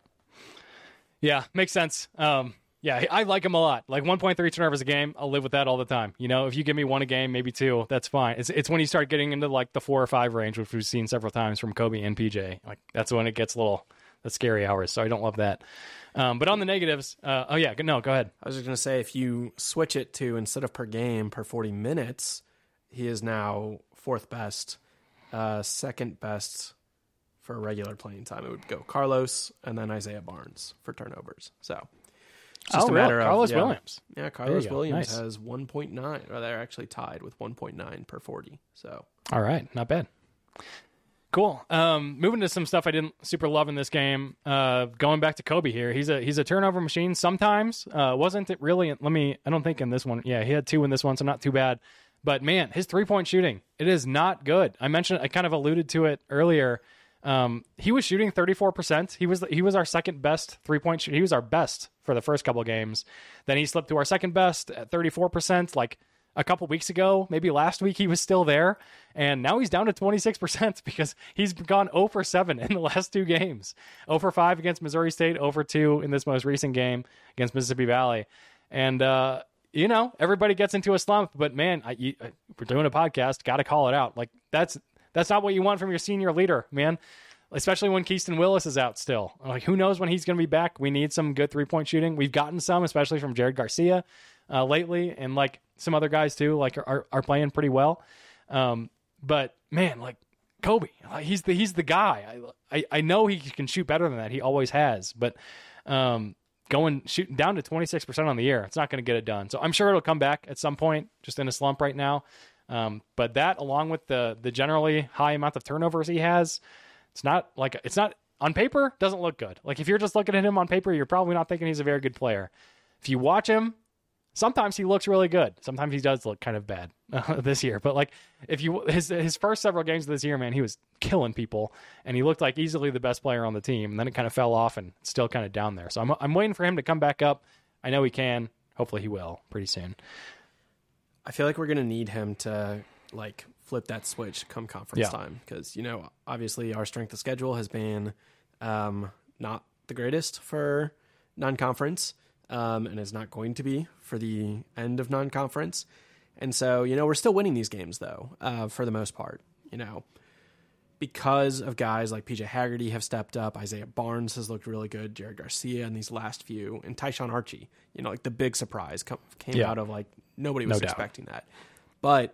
Yeah, makes sense. Um Yeah, I like him a lot. Like one point three turnovers a game, I'll live with that all the time. You know, if you give me one a game, maybe two, that's fine. It's it's when you start getting into like the four or five range, which we've seen several times from Kobe and P J. Like that's when it gets a little the scary hours. So I don't love that. Um, but on the negatives, uh, oh yeah, no, go ahead. I was just gonna say if you switch it to instead of per game per forty minutes, he is now fourth best, uh, second best for regular playing time. It would go Carlos and then Isaiah Barnes for turnovers. So. It's just oh, a matter really? of Carlos yeah, Williams. Yeah, Carlos Williams nice. has one point nine, or they're actually tied with one point nine per forty. So, all right, not bad. Cool. Um, moving to some stuff I didn't super love in this game. Uh, going back to Kobe here, he's a he's a turnover machine. Sometimes uh, wasn't it really? Let me. I don't think in this one. Yeah, he had two in this one, so not too bad. But man, his three point shooting, it is not good. I mentioned, I kind of alluded to it earlier. Um, he was shooting thirty-four percent. He was he was our second best three point shooter. He was our best for the first couple games. Then he slipped to our second best at thirty-four percent. Like a couple weeks ago, maybe last week, he was still there, and now he's down to twenty-six percent because he's gone zero for seven in the last two games. zero for five against Missouri State, zero for two in this most recent game against Mississippi Valley, and uh, you know everybody gets into a slump. But man, I, you, we're doing a podcast, got to call it out. Like that's. That's not what you want from your senior leader, man, especially when Keaston Willis is out still. Like, who knows when he's going to be back? We need some good three-point shooting. We've gotten some, especially from Jared Garcia uh, lately, and, like, some other guys, too, like, are, are playing pretty well. Um, but, man, like, Kobe, like, he's the he's the guy. I, I I know he can shoot better than that. He always has. But um, going shooting down to twenty-six percent on the year, it's not going to get it done. So I'm sure it'll come back at some point, just in a slump right now. Um, but that, along with the the generally high amount of turnovers he has, it's not like it's not on paper doesn't look good. Like if you're just looking at him on paper, you're probably not thinking he's a very good player. If you watch him, sometimes he looks really good. Sometimes he does look kind of bad uh, this year. But like if you his his first several games of this year, man, he was killing people, and he looked like easily the best player on the team. And then it kind of fell off, and it's still kind of down there. So I'm I'm waiting for him to come back up. I know he can. Hopefully he will pretty soon. I feel like we're going to need him to like flip that switch come conference Yeah. time, because you know obviously our strength of schedule has been um, not the greatest for non-conference, um, and is not going to be for the end of non-conference. And so you know we're still winning these games though, uh, for the most part. You know. Because of guys like P J Haggerty have stepped up, Isaiah Barnes has looked really good, Jared Garcia in these last few, and Tyshawn Archie, you know, like the big surprise come, came Yeah. out of like nobody was No doubt. expecting that. But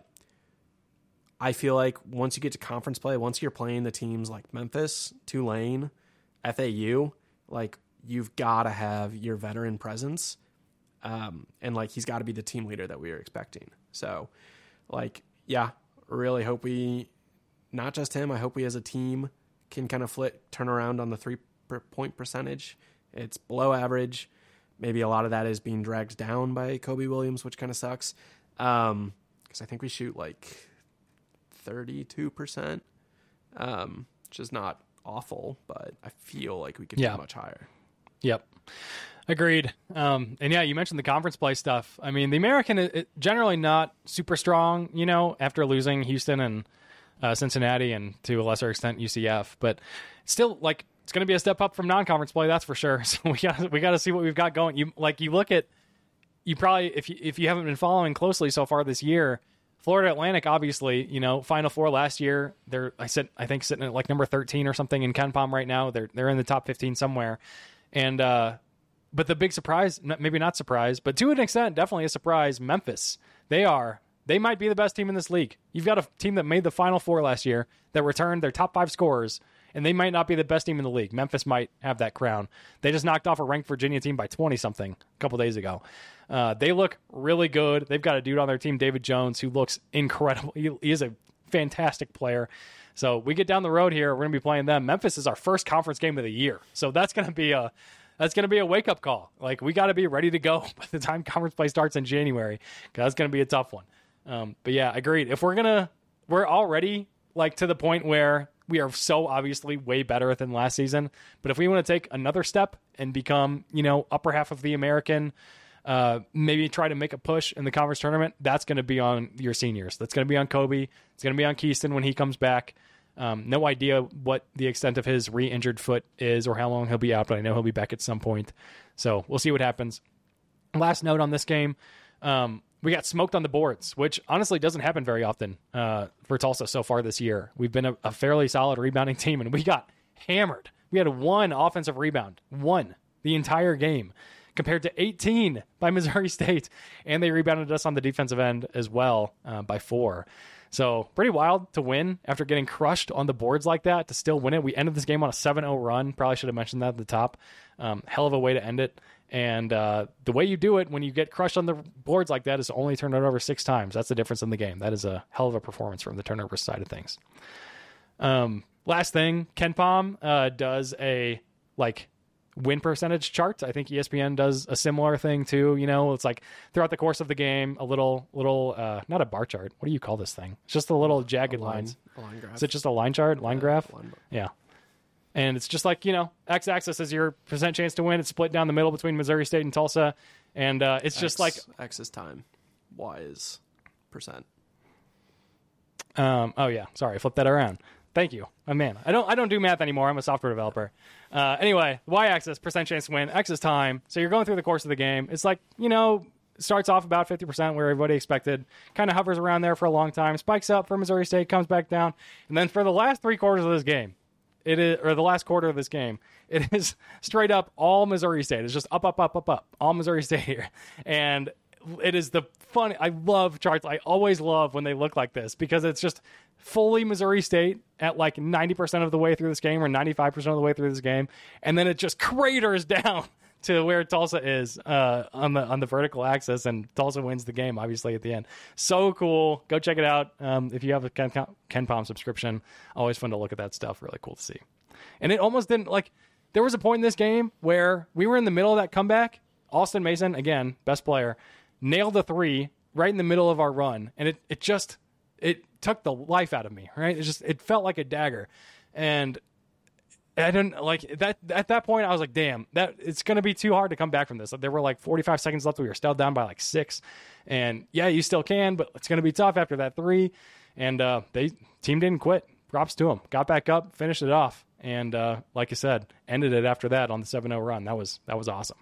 I feel like once you get to conference play, once you're playing the teams like Memphis, Tulane, F A U, like you've got to have your veteran presence, um, and like he's got to be the team leader that we were expecting. So, like, yeah, really hope we. Not just him. I hope we as a team can kind of flip, turn around on the three point percentage. It's below average. Maybe a lot of that is being dragged down by Kobe Williams, which kind of sucks. Um, because I think we shoot like thirty-two percent, um, which is not awful, but I feel like we could Yeah. be much higher. Yep. Agreed. Um, and yeah, you mentioned the conference play stuff. I mean, the American is it, generally not super strong, you know, after losing Houston and Uh, Cincinnati and to a lesser extent U C F, but still, like, it's going to be a step up from non-conference play, that's for sure. So we got we got to see what we've got going. You like you look at you probably if you if you haven't been following closely so far this year, Florida Atlantic obviously, you know, Final Four last year. They're I said I think sitting at like number thirteen or something in KenPom right now. They're they're in the top fifteen somewhere, and uh, but the big surprise, maybe not surprise, but to an extent, definitely a surprise. Memphis, they are. They might be the best team in this league. You've got a team that made the Final Four last year that returned their top five scorers, and they might not be the best team in the league. Memphis might have that crown. They just knocked off a ranked Virginia team by twenty-something a couple days ago. Uh, they look really good. They've got a dude on their team, David Jones, who looks incredible. He, he is a fantastic player. So we get down the road here. We're going to be playing them. Memphis is our first conference game of the year. So that's going to be a that's going to be a wake-up call. Like, we got to be ready to go by the time conference play starts in January, because that's going to be a tough one. Um, but yeah, agreed. If we're gonna, we're already like to the point where we are so obviously way better than last season. But if we want to take another step and become, you know, upper half of the American, uh, maybe try to make a push in the conference tournament, that's going to be on your seniors. That's going to be on Kobe. It's going to be on Keaston when he comes back. Um, no idea what the extent of his re-injured foot is or how long he'll be out, but I know he'll be back at some point. So we'll see what happens. Last note on this game. Um, We got smoked on the boards, which honestly doesn't happen very often uh, for Tulsa so far this year. We've been a, a fairly solid rebounding team, and we got hammered. We had one offensive rebound, one the entire game, compared to eighteen by Missouri State, and they rebounded us on the defensive end as well uh, by four. So pretty wild to win after getting crushed on the boards like that, to still win it. We ended this game on a seven oh run. Probably should have mentioned that at the top. Um, hell of a way to end it. And uh, the way you do it when you get crushed on the boards like that is only turn it over six times. That's the difference in the game. That is a hell of a performance from the turnover side of things. Um, last thing, KenPom uh, does a like win percentage chart. I think E S P N does a similar thing too. You know, it's like throughout the course of the game, a little, little, uh, not a bar chart. What do you call this thing? It's just a little jagged A line, lines. a line graph. Is it just a line chart, line Yeah, graph? line- Yeah. And it's just like, you know, x-axis is your percent chance to win. It's split down the middle between Missouri State and Tulsa. And uh, it's just like, X, X is time, Y is percent. um, oh yeah, sorry, flip that around. Thank you. Oh, man, I don't I don't do math anymore. I'm a software developer. Uh, anyway, y-axis, percent chance to win. X is time. So you're going through the course of the game. It's like, you know, it starts off about fifty percent where everybody expected, kind of hovers around there for a long time, spikes up for Missouri State, comes back down. And then for the last three quarters of this game, it is, or the last quarter of this game, it is straight up all Missouri State. It's just up, up, up, up, up, all Missouri State here. And it is the fun. I love charts. I always love when they look like this, because it's just fully Missouri State at like ninety percent of the way through this game, or ninety-five percent of the way through this game. And then it just craters down to where Tulsa is uh, on the on the vertical axis, and Tulsa wins the game, obviously, at the end. So cool. Go check it out. Um, if you have a Ken, KenPom subscription, always fun to look at that stuff. Really cool to see. And it almost didn't, like, there was a point in this game where we were in the middle of that comeback. Austin Mason, again, best player, nailed a three right in the middle of our run. And it, it just, it took the life out of me, right? It just, it felt like a dagger. And I didn't like that at that point. I was like, damn, that it's going to be too hard to come back from this. There were like forty-five seconds left. We were still down by like six, and yeah, you still can, but it's going to be tough after that three. And uh, they team didn't quit. Props to them. Got back up, finished it off, and uh, like I said, ended it after that on the seven oh run. That was that was awesome.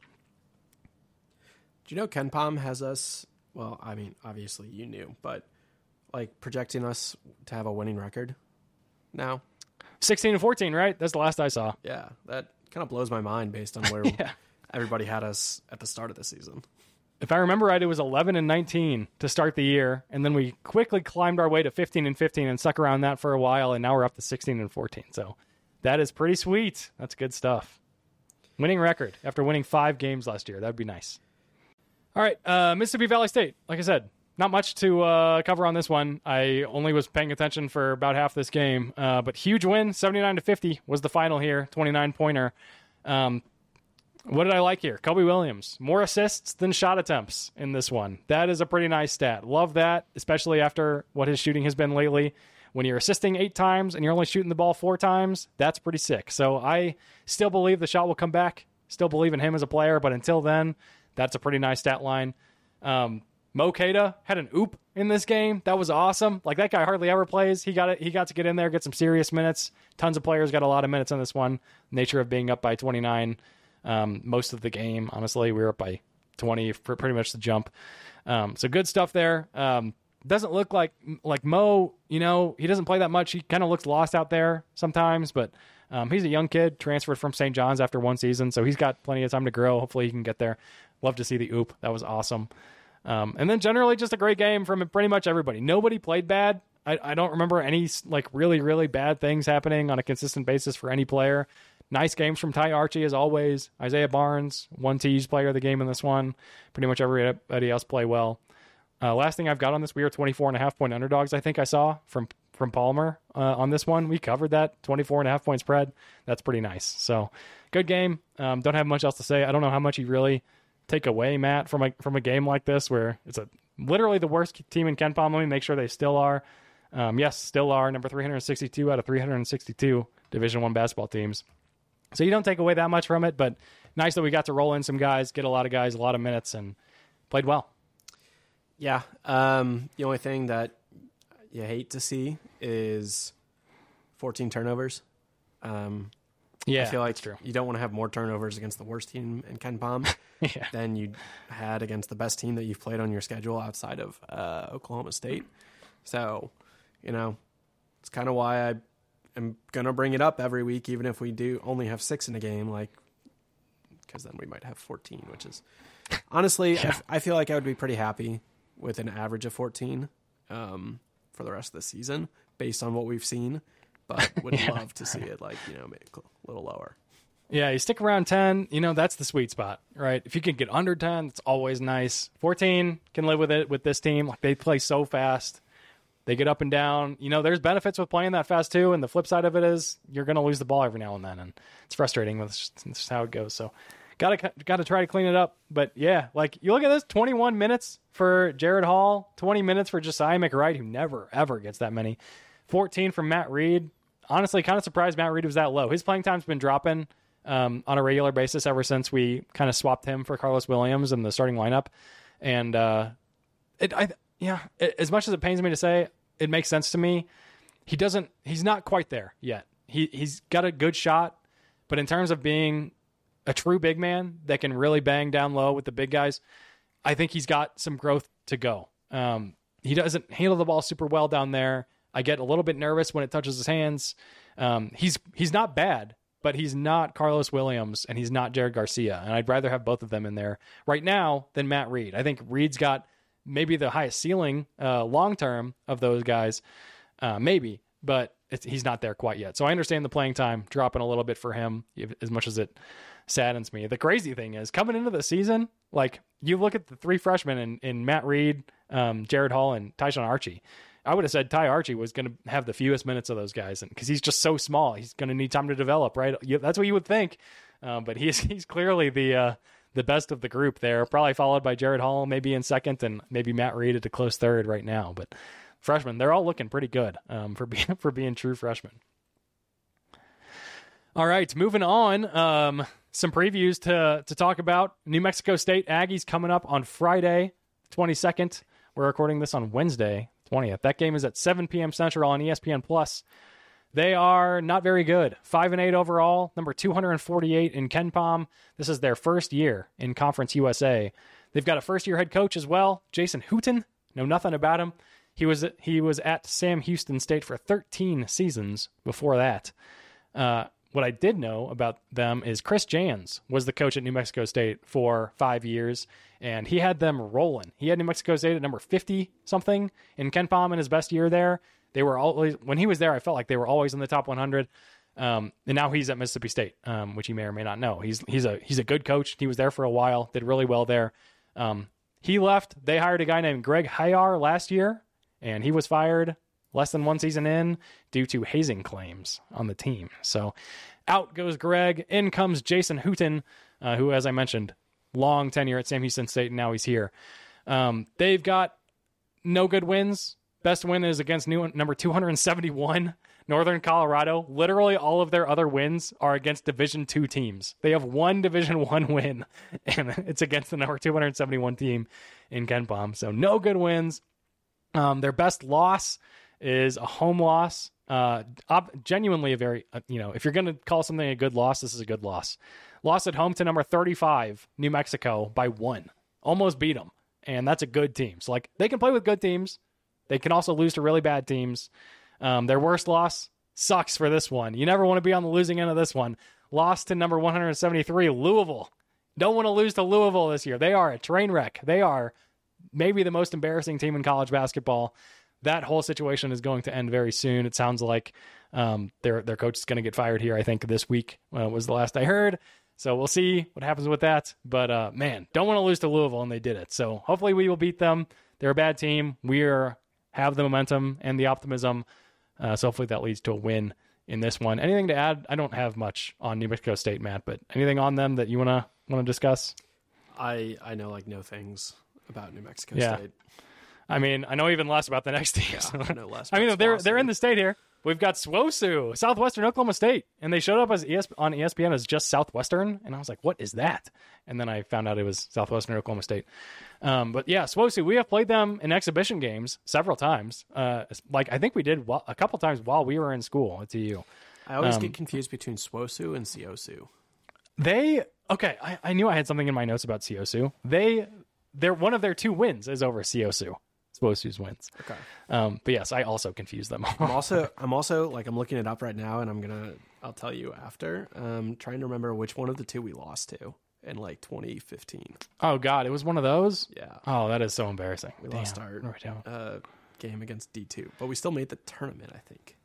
Do you know Ken Pom has us? Well, I mean, obviously you knew, but like projecting us to have a winning record now. sixteen and fourteen, right? That's the last I saw. Yeah, that kind of blows my mind based on where yeah. everybody had us at the start of the season. If I remember right, it was eleven and nineteen to start the year, and then we quickly climbed our way to fifteen and fifteen and stuck around that for a while, and now we're up to sixteen and fourteen. So that is pretty sweet. That's good stuff. Winning record after winning five games last year. That would be nice. All right, uh, Mississippi Valley State. Like I said, not much to uh, cover on this one. I only was paying attention for about half this game, uh, but huge win, seventy-nine to fifty was the final here, twenty-nine pointer. Um, What did I like here? Kobe Williams, more assists than shot attempts in this one. That is a pretty nice stat. Love that, especially after what his shooting has been lately. When you're assisting eight times and you're only shooting the ball four times, that's pretty sick. So I still believe the shot will come back. Still believe in him as a player, but until then, that's a pretty nice stat line. Um, Mo Keita had an oop in this game. That was awesome. Like, that guy hardly ever plays. He got it. He got to get in there, get some serious minutes. Tons of players got a lot of minutes on this one. Nature of being up by twenty-nine. Um, most of the game, honestly, we were up by twenty for pretty much the jump. Um, so good stuff there. Um, doesn't look like like Mo, you know, he doesn't play that much. He kind of looks lost out there sometimes, but um, he's a young kid, transferred from Saint John's after one season, so he's got plenty of time to grow. Hopefully he can get there. Love to see the oop. That was awesome. Um, and then generally just a great game from pretty much everybody. Nobody played bad. I, I don't remember any like really, really bad things happening on a consistent basis for any player. Nice games from Ty Archie, as always. Isaiah Barnes, one T's player of the game in this one. Pretty much everybody else play well. Uh, last thing I've got on this, we were twenty-four and a half point underdogs, I think I saw, from from Palmer uh, on this one. We covered that, twenty-four and a half point spread. That's pretty nice. So, good game. Um, don't have much else to say. I don't know how much you really take away, Matt, from a, from a game like this where it's a literally the worst team in Ken Pom. Let me make sure they still are. Um, yes, still are. Number three hundred sixty-two out of three hundred sixty-two Division One basketball teams. So you don't take away that much from it, but nice that we got to roll in some guys, get a lot of guys, a lot of minutes, and played well. Yeah. Um, the only thing that you hate to see is fourteen turnovers. Um, yeah, I feel like that's true. You don't want to have more turnovers against the worst team in Ken Pom yeah. than you had against the best team that you've played on your schedule outside of uh, Oklahoma State. So, you know, it's kind of why I am going to bring it up every week, even if we do only have six in a game, like, because then we might have fourteen, which is honestly, yeah. I, I feel like I would be pretty happy with an average of fourteen um, for the rest of the season based on what we've seen, but would yeah. love to see it like, you know, maybe a little lower. Yeah, you stick around ten, you know, that's the sweet spot, right? If you can get under ten, it's always nice. fourteen, can live with it with this team. Like, they play so fast. They get up and down. You know, there's benefits with playing that fast too, and the flip side of it is you're going to lose the ball every now and then, and it's frustrating. That's just, that's just how it goes. So gotta gotta try to clean it up. But yeah, like, you look at this, twenty-one minutes for Jared Hall, twenty minutes for Josiah McWright, who never, ever gets that many. fourteen from Matt Reed. Honestly, kind of surprised Matt Reed was that low. His playing time's been dropping um, on a regular basis ever since we kind of swapped him for Carlos Williams in the starting lineup. And uh, it, I, yeah, it, as much as it pains me to say, it makes sense to me. He doesn't, he's not quite there yet. He, he's got a good shot, but in terms of being a true big man that can really bang down low with the big guys, I think he's got some growth to go. Um, he doesn't handle the ball super well down there. I get a little bit nervous when it touches his hands. Um, he's he's not bad, but he's not Carlos Williams and he's not Jared Garcia. And I'd rather have both of them in there right now than Matt Reed. I think Reed's got maybe the highest ceiling uh, long-term of those guys, uh, maybe, but it's, he's not there quite yet. So I understand the playing time dropping a little bit for him, as much as it saddens me. The crazy thing is, coming into the season, like, you look at the three freshmen in, in Matt Reed, um, Jared Hall, and Tyshawn Archie. I would have said Ty Archie was going to have the fewest minutes of those guys, and because he's just so small, he's going to need time to develop, right? You, that's what you would think, uh, but he's he's clearly the uh, the best of the group there, probably followed by Jared Hall maybe in second, and maybe Matt Reed at a close third right now. But freshmen, they're all looking pretty good um, for being for being true freshmen. All right, moving on. Um, some previews to to talk about. New Mexico State Aggies coming up on Friday, twenty-second. We're recording this on Wednesday, twentieth. That game is at seven p.m. Central on E S P N Plus. They are not very good. five and eight overall, number two hundred forty-eight in KenPom. This is their first year in Conference U S A. They've got a first-year head coach as well, Jason Hooten. Know nothing about him. He was he was at Sam Houston State for thirteen seasons before that. Uh, what I did know about them is Chris Jans was the coach at New Mexico State for five years, and he had them rolling. He had New Mexico State at number fifty-something in KenPom in his best year there. They were always, when he was there, I felt like they were always in the top one hundred. Um, and now he's at Mississippi State, um, which you may or may not know. He's he's a he's a good coach. He was there for a while, did really well there. Um, he left. They hired a guy named Greg Hayar last year, and he was fired less than one season in due to hazing claims on the team. So out goes Greg. In comes Jason Hooten, uh, who, as I mentioned, long tenure at Sam Houston State, and now he's here. Um, they've got no good wins. Best win is against new, number two hundred seventy-one, Northern Colorado. Literally all of their other wins are against Division two teams. They have one Division one win, and it's against the number two hundred seventy-one team in KenPom. So no good wins. Um, their best loss is a home loss. Uh, ob- genuinely a very, uh, you know, if you're going to call something a good loss, this is a good loss. Loss at home to number thirty-five, New Mexico, by one. Almost beat them, and that's a good team. So, like, they can play with good teams. They can also lose to really bad teams. Um, their worst loss sucks for this one. You never want to be on the losing end of this one. Lost to number one hundred seventy-three, Louisville. Don't want to lose to Louisville this year. They are a train wreck. They are maybe the most embarrassing team in college basketball. That whole situation is going to end very soon. It sounds like um, their their coach is going to get fired here, I think, this week uh, was the last I heard. So we'll see what happens with that. But, uh, man, don't want to lose to Louisville, and they did it. So hopefully we will beat them. They're a bad team. We are... have the momentum and the optimism. Uh, so hopefully that leads to a win in this one. Anything to add? I don't have much on New Mexico State, Matt, but anything on them that you want to want to discuss? I, I know like no things about New Mexico yeah. State. I mean, I know even less about the next team. Yeah, So. I know less. I mean, they're Swansea. they're in the state here. We've got SWOSU, Southwestern Oklahoma State, and they showed up as E S- on E S P N as just Southwestern, and I was like, what is that? And then I found out it was Southwestern Oklahoma State. Um, but yeah, SWOSU, we have played them in exhibition games several times. Uh, like I think we did wh- a couple times while we were in school at T U. I always um, get confused between SWOSU and COSU. They okay. I, I knew I had something in my notes about COSU. They they're one of their two wins is over COSU. SWOSU's wins. Okay. Um, but yes, I also confuse them. I'm also I'm also like I'm looking it up right now, and I'm gonna I'll tell you after. Um, trying to remember which one of the two we lost to in like twenty fifteen. Oh God, it was one of those. Yeah. Oh, that is so embarrassing. We Damn. lost our Right down. uh, game against D two, but we still made the tournament, I think.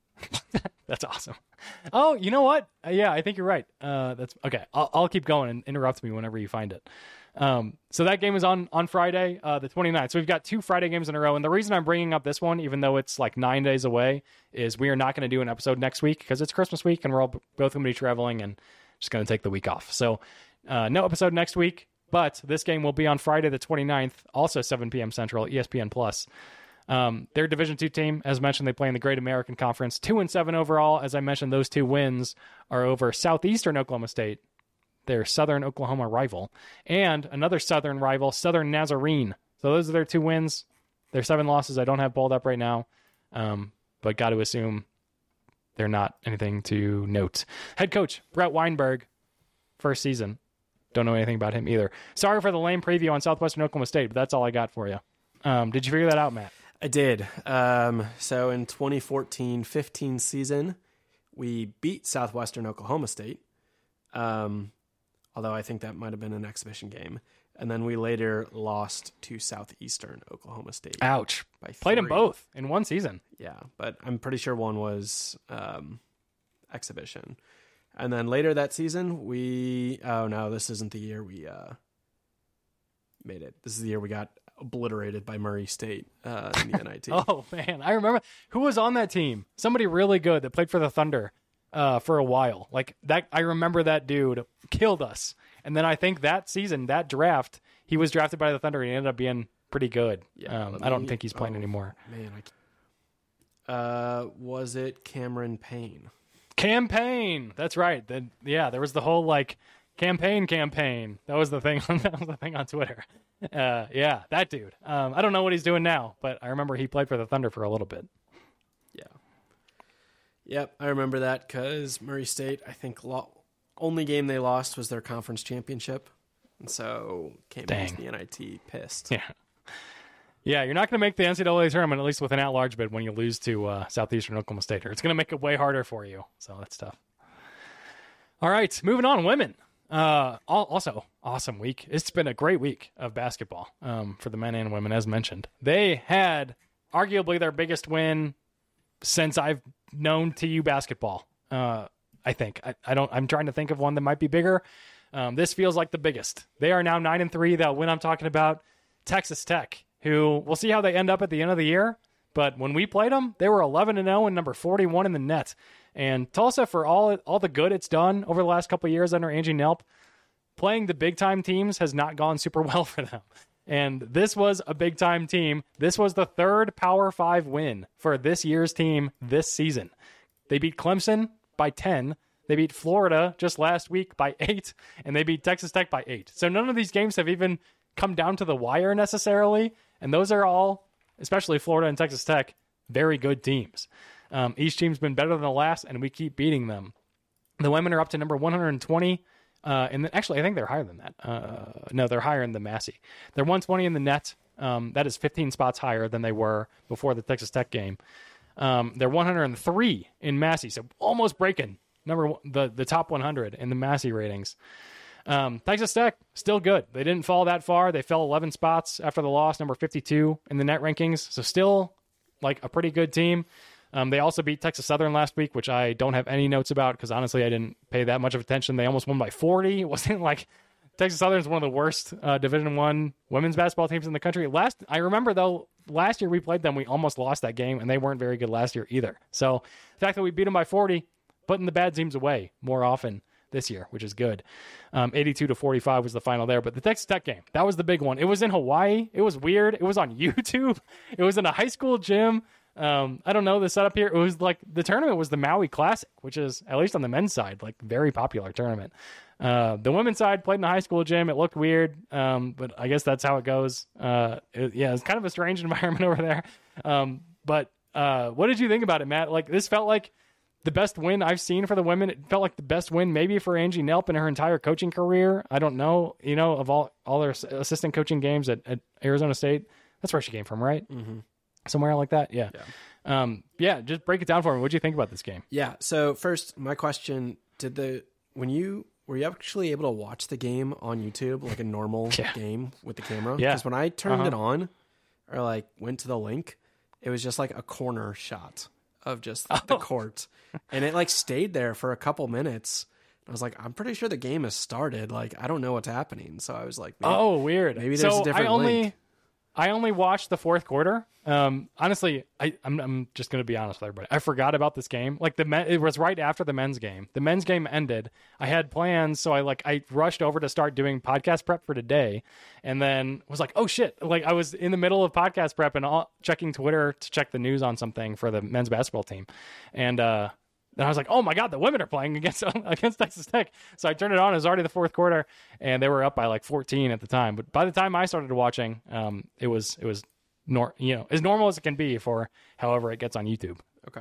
That's awesome. Oh, you know what? Uh, yeah, I think you're right. Uh, that's okay. I'll, I'll keep going and interrupt me whenever you find it. Um, so that game is on, on Friday, uh, the twenty-ninth. So we've got two Friday games in a row. And the reason I'm bringing up this one, even though it's like nine days away, is we are not going to do an episode next week because it's Christmas week and we're all both going to be traveling and just going to take the week off. So uh, no episode next week, but this game will be on Friday, the twenty-ninth, also seven p.m. Central, E S P N Plus. Um, their Division two team, as mentioned, they play in the Great American Conference, two and seven overall. As I mentioned, those two wins are over Southeastern Oklahoma State, their Southern Oklahoma rival, and another Southern rival, Southern Nazarene. So those are their two wins. Their seven losses I don't have pulled up right now, um, but got to assume they're not anything to note. Head coach Brett Weinberg, first season. Don't know anything about him either. Sorry for the lame preview on Southwestern Oklahoma State, but that's all I got for you. Um, did you figure that out, Matt? I did. Um, so in twenty fourteen fifteen season, we beat Southwestern Oklahoma State. Um, although I think that might have been an exhibition game. And then we later lost to Southeastern Oklahoma State. Ouch. By Played them three. both in one season. Yeah, but I'm pretty sure one was um, exhibition. And then later that season, we... Oh, no, this isn't the year we uh, made it. This is the year we got obliterated by Murray State uh, in the N I T. Oh, man. I remember. Who was on that team? Somebody really good that played for the Thunder uh, for a while. Like that. I remember that dude killed us. And then I think that season, that draft, he was drafted by the Thunder and he ended up being pretty good. Yeah, um, let I don't me- think he's playing oh, anymore. Man, I can't. Uh, was it Cameron Payne? Campaign. That's right. Then yeah, there was the whole like Campaign, campaign. That was the thing. That was the thing on Twitter. Uh, yeah, that dude. Um, I don't know what he's doing now, but I remember he played for the Thunder for a little bit. Yeah. Yep, I remember that because Murray State, I think, lo- only game they lost was their conference championship, and so came into the N I T pissed. Yeah. Yeah, you're not going to make the N C double A tournament, at least with an at-large bid, when you lose to uh, Southeastern Oklahoma State. Or it's going to make it way harder for you, so that's tough. All right, moving on, women. Uh, also, awesome week. It's been a great week of basketball um, for the men and women, as mentioned. They had arguably their biggest win since I've known T U basketball. Uh, I think I, I don't. I'm trying to think of one that might be bigger. Um, this feels like the biggest. They are now nine and three. That win I'm talking about, Texas Tech, who we'll see how they end up at the end of the year. But when we played them, they were eleven and zero and number forty-one in the net. And Tulsa, for all all the good it's done over the last couple of years under Angie Nelp, playing the big-time teams has not gone super well for them. And this was a big-time team. This was the third Power Five win for this year's team this season. They beat Clemson by ten. They beat Florida just last week by eight. And they beat Texas Tech by eight. So none of these games have even come down to the wire necessarily. And those are all, especially Florida and Texas Tech, very good teams. Um, each team's been better than the last, and we keep beating them. The women are up to number one hundred twenty. Uh, and then, actually, I think they're higher than that. Uh, no, they're higher in the Massey. They're one hundred twenty in the net. Um, that is fifteen spots higher than they were before the Texas Tech game. Um, they're one hundred three in Massey, so almost breaking number one, the, the top one hundred in the Massey ratings. Um, Texas Tech, still good. They didn't fall that far. They fell eleven spots after the loss, number fifty-two in the net rankings. So still like a pretty good team. Um, they also beat Texas Southern last week, which I don't have any notes about because honestly, I didn't pay that much of attention. They almost won by forty. It wasn't like Texas Southern is one of the worst uh, Division One women's basketball teams in the country. Last, I remember though, last year we played them, we almost lost that game, and they weren't very good last year either. So the fact that we beat them by forty, putting the bad teams away more often this year, which is good. Um, eighty-two to forty-five was the final there. But the Texas Tech game, that was the big one. It was in Hawaii. It was weird. It was on YouTube. It was in a high school gym. Um, I don't know the setup here. It was like the tournament was the Maui Classic, which is, at least on the men's side, like very popular tournament. Uh, the women's side played in a high school gym. It looked weird, um, but I guess that's how it goes. Uh, it, yeah, it's kind of a strange environment over there. Um, but uh, what did you think about it, Matt? Like, this felt like the best win I've seen for the women. It felt like the best win maybe for Angie Nelp in her entire coaching career. I don't know, you know, of all, all their assistant coaching games at, at Arizona State. That's where she came from, right? Mm-hmm. Somewhere like that. Yeah. Yeah. Um, yeah. Just break it down for me. What do you think about this game? Yeah. So first, my question, did the, when you, were you actually able to watch the game on YouTube, like a normal yeah. game with the camera? Yeah. Because when I turned uh-huh. it on or like went to the link, it was just like a corner shot of just oh. the court. And it like stayed there for a couple minutes. I was like, I'm pretty sure the game has started. Like, I don't know what's happening. So I was like, maybe, oh, weird. Maybe there's so a different I only, link. I only watched the fourth quarter. Um, honestly, I, I'm, I'm just going to be honest with everybody. I forgot about this game. Like the men, it was right after the men's game. The men's game ended. I had plans, so I like I rushed over to start doing podcast prep for today, and then was like, oh shit! Like I was in the middle of podcast prep and all, checking Twitter to check the news on something for the men's basketball team, and uh, then I was like, oh my god, the women are playing against against Texas Tech. So I turned it on. It was already the fourth quarter, and they were up by like fourteen at the time. But by the time I started watching, um, it was it was. Nor, you know, as normal as it can be for however it gets on YouTube. Okay.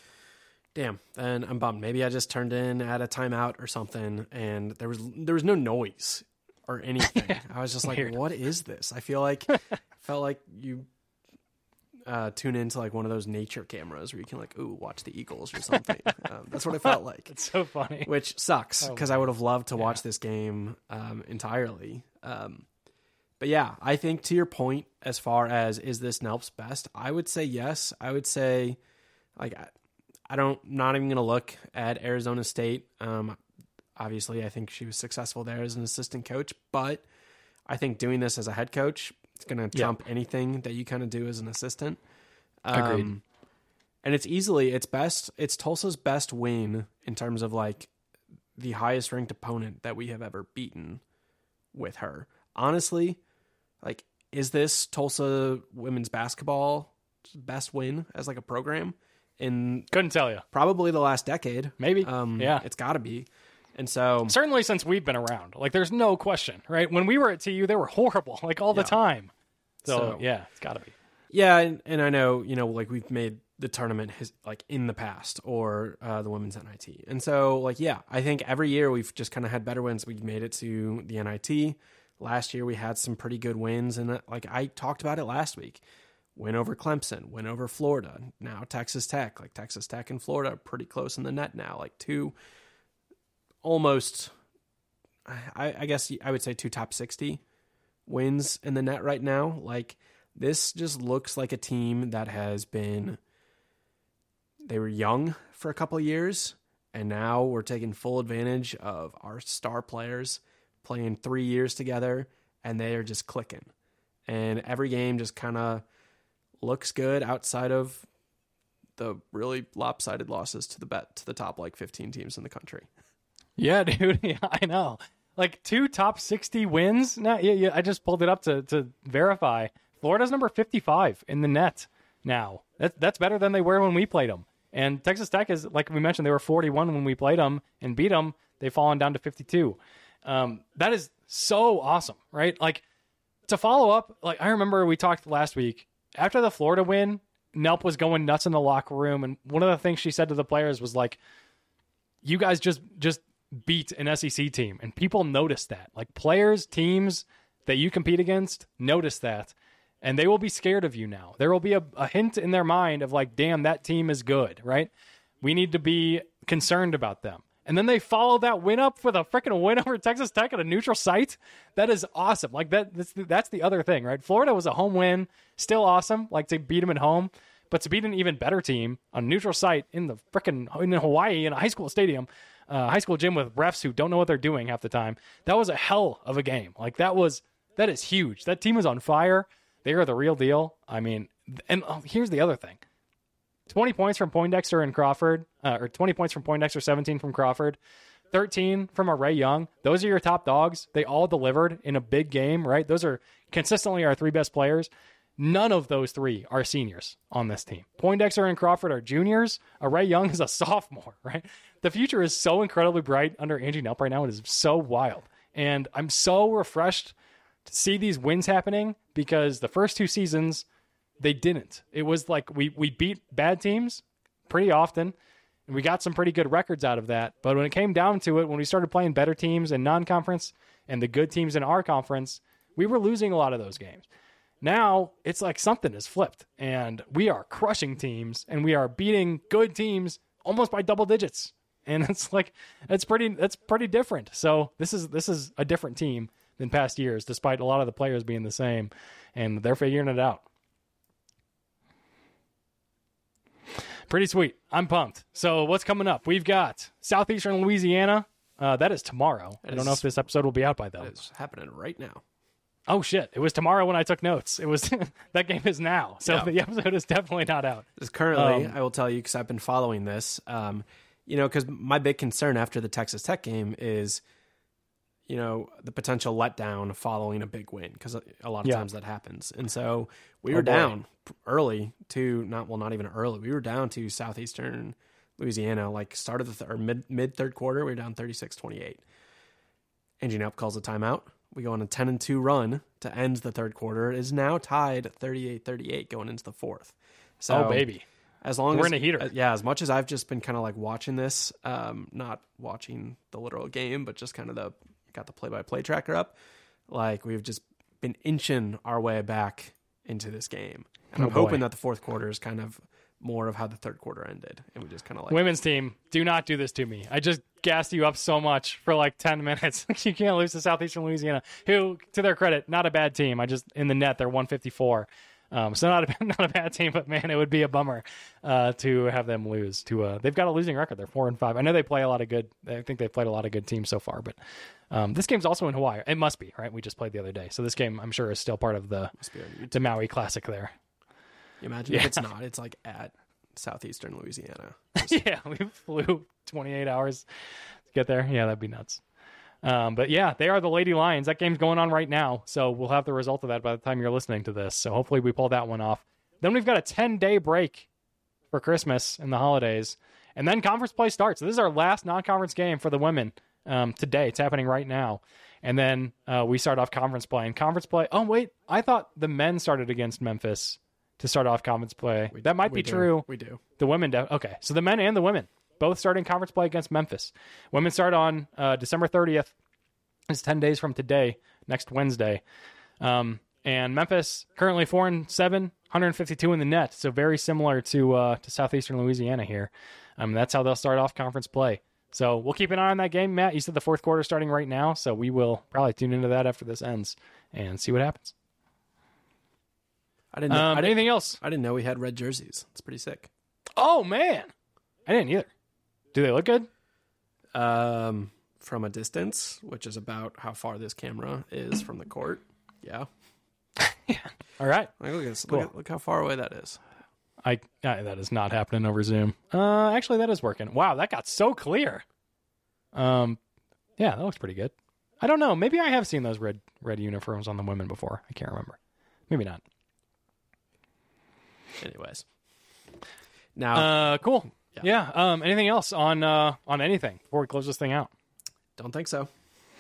Damn. Then I'm bummed. Maybe I just turned in at a timeout or something, and there was there was no noise or anything. yeah. I was just like, Weird. What is this? I feel like felt like you uh, tune into like one of those nature cameras where you can like, ooh, watch the Eagles or something. um, that's what it felt like. It's so funny. Which sucks because oh, I would have loved to yeah. watch this game um, entirely. Um, But yeah, I think to your point, as far as is this Nelp's best, I would say yes. I would say, like, I, I don't, not even going to look at Arizona State. Um, obviously, I think she was successful there as an assistant coach, but I think doing this as a head coach, it's going to trump yeah. anything that you kind of do as an assistant. Um, Agreed. And it's easily, it's best, it's Tulsa's best win in terms of like the highest ranked opponent that we have ever beaten with her. Honestly, like, is this Tulsa women's basketball best win as like a program in couldn't tell you probably the last decade? Maybe. Um, yeah, it's got to be. And so certainly since we've been around, like there's no question, right? When we were at T U, they were horrible, like all the Yeah. time. So, So- yeah, it's got to be. yeah, and, and I know, you know, like we've made the tournament his, like in the past or uh, the women's N I T. And so like, yeah, I think every year we've just kind of had better wins. We've made it to the N I T. Last year we had some pretty good wins. And uh, like I talked about it last week, win over Clemson, win over Florida, now Texas Tech, like Texas Tech and Florida are pretty close in the net now, like two almost, I, I guess I would say two top sixty wins in the net right now. Like this just looks like a team that has been, they were young for a couple of years and now we're taking full advantage of our star players playing three years together and they are just clicking. And every game just kind of looks good outside of the really lopsided losses to the bet to the top like fifteen teams in the country. Yeah, dude. Yeah, I know. Like two top sixty wins. Now, yeah, yeah, I just pulled it up to, to verify. Florida's number fifty-five in the net now. That's that's better than they were when we played them. And Texas Tech is, like we mentioned, they were forty-one when we played them and beat them. They've fallen down to fifty-two. Um, that is so awesome, right? Like to follow up, like I remember we talked last week after the Florida win. Nelp was going nuts in the locker room, and one of the things she said to the players was like, "You guys just just." beat an S E C team," and people notice that. Like players, teams that you compete against notice that, and they will be scared of you now. There will be a, a hint in their mind of like, damn, that team is good, right? We need to be concerned about them. And then they follow that win up with a freaking win over Texas Tech at a neutral site. That is awesome. Like that, that's the, that's the other thing, right? Florida was a home win, still awesome, like to beat them at home, but to beat an even better team on a neutral site in the freaking in Hawaii in a high school stadium, Uh, high school gym with refs who don't know what they're doing half the time. That was a hell of a game. Like that was, that is huge. That team is on fire. They are the real deal. I mean, and oh, here's the other thing. twenty points from Poindexter and Crawford, uh, or twenty points from Poindexter, seventeen from Crawford, thirteen from Ray Young. Those are your top dogs. They all delivered in a big game, right? Those are consistently our three best players. None of those three are seniors on this team. Poindexter and Crawford are juniors. Ray Young is a sophomore, right? The future is so incredibly bright under Angie Nelp right now. It is so wild. And I'm so refreshed to see these wins happening because the first two seasons, they didn't. It was like we, we beat bad teams pretty often, and we got some pretty good records out of that. But when it came down to it, when we started playing better teams in non-conference and the good teams in our conference, we were losing a lot of those games. Now it's like something has flipped and we are crushing teams and we are beating good teams almost by double digits. And it's like, it's pretty, that's pretty different. So this is, this is a different team than past years, despite a lot of the players being the same, and they're figuring it out. Pretty sweet. I'm pumped. So what's coming up? We've got Southeastern Louisiana. Uh, that is tomorrow. That I don't is- know if this episode will be out by then. It's happening right now. Oh shit! It was tomorrow when I took notes. It was that game is now, so Yeah. the episode is definitely not out. Is currently, Um, I will tell you because I've been following this. Um, you know, because my big concern after the Texas Tech game is, you know, the potential letdown following a big win because a lot of Yeah. times that happens. And so we Oh, were boy. down early to not well, not even early. We were down to Southeastern Louisiana, like start of the th- or mid mid third quarter. We were down thirty-six twenty-eight. Angie Nelp calls a timeout. We go on a ten and two run to end the third quarter. It is now tied thirty-eight thirty-eight going into the fourth. So Oh baby, as long We're as in a heater. uh, yeah, as much as I've just been kind of like watching this, um, not watching the literal game, but just kind of the got the play-by-play tracker up. Like we've just been inching our way back into this game, and Oh, I'm boy. hoping that the fourth quarter is kind of more of how the third quarter ended, and we just kind of like women's team, do not do this to me. I just gassed you up so much for like ten minutes. You can't lose to Southeastern Louisiana, who, to their credit, not a bad team. I just in the net they're one fifty-four. Um, so not a not a bad team, but man, it would be a bummer uh, to have them lose. To uh, they've got a losing record. They're four and five. I know they play a lot of good. I think they've played a lot of good teams so far. But um, this game's also in Hawaii. It must be right. We just played the other day, so this game I'm sure is still part of the must be on YouTube. the Maui Classic there. You imagine Yeah. if it's not, it's like at Southeastern Louisiana. Yeah, we flew twenty-eight hours to get there. Yeah, that'd be nuts. Um, but yeah, they are the Lady Lions. That game's going on right now, so we'll have the result of that by the time you're listening to this. So hopefully we pull that one off. Then we've got a ten-day break for Christmas and the holidays, and then conference play starts. So this is our last non-conference game for the women um, today. It's happening right now. And then uh, we start off conference play. And conference play, oh, wait, I thought the men started against Memphis to start off conference play. We, that might we be do. true. We do. The women, do. Okay. So the men and the women both starting conference play against Memphis. Women start on uh, December thirtieth. It's ten days from today, next Wednesday. Um, and Memphis currently four and seven, one hundred fifty-two in the net. So very similar to uh, to Southeastern Louisiana here. Um, that's how they'll start off conference play. So we'll keep an eye on that game, Matt. You said the fourth quarter starting right now, so we will probably tune into that after this ends and see what happens. I didn't know, Um, I didn't, anything else? I didn't know we had red jerseys. It's pretty sick. Oh, man. I didn't either. Do they look good? Um, from a distance, which is about how far this camera is from the court. Yeah. Yeah. All right. Like, look, at this, Cool. look, at, look how far away that is. I, I that is not happening over Zoom. Uh, actually, that is working. Wow, that got so clear. Um, yeah, that looks pretty good. I don't know. Maybe I have seen those red red uniforms on the women before. I can't remember. Maybe not. Anyways. Now, Uh, cool. Yeah. Yeah. Um, anything else on uh on anything before we close this thing out? don't think so.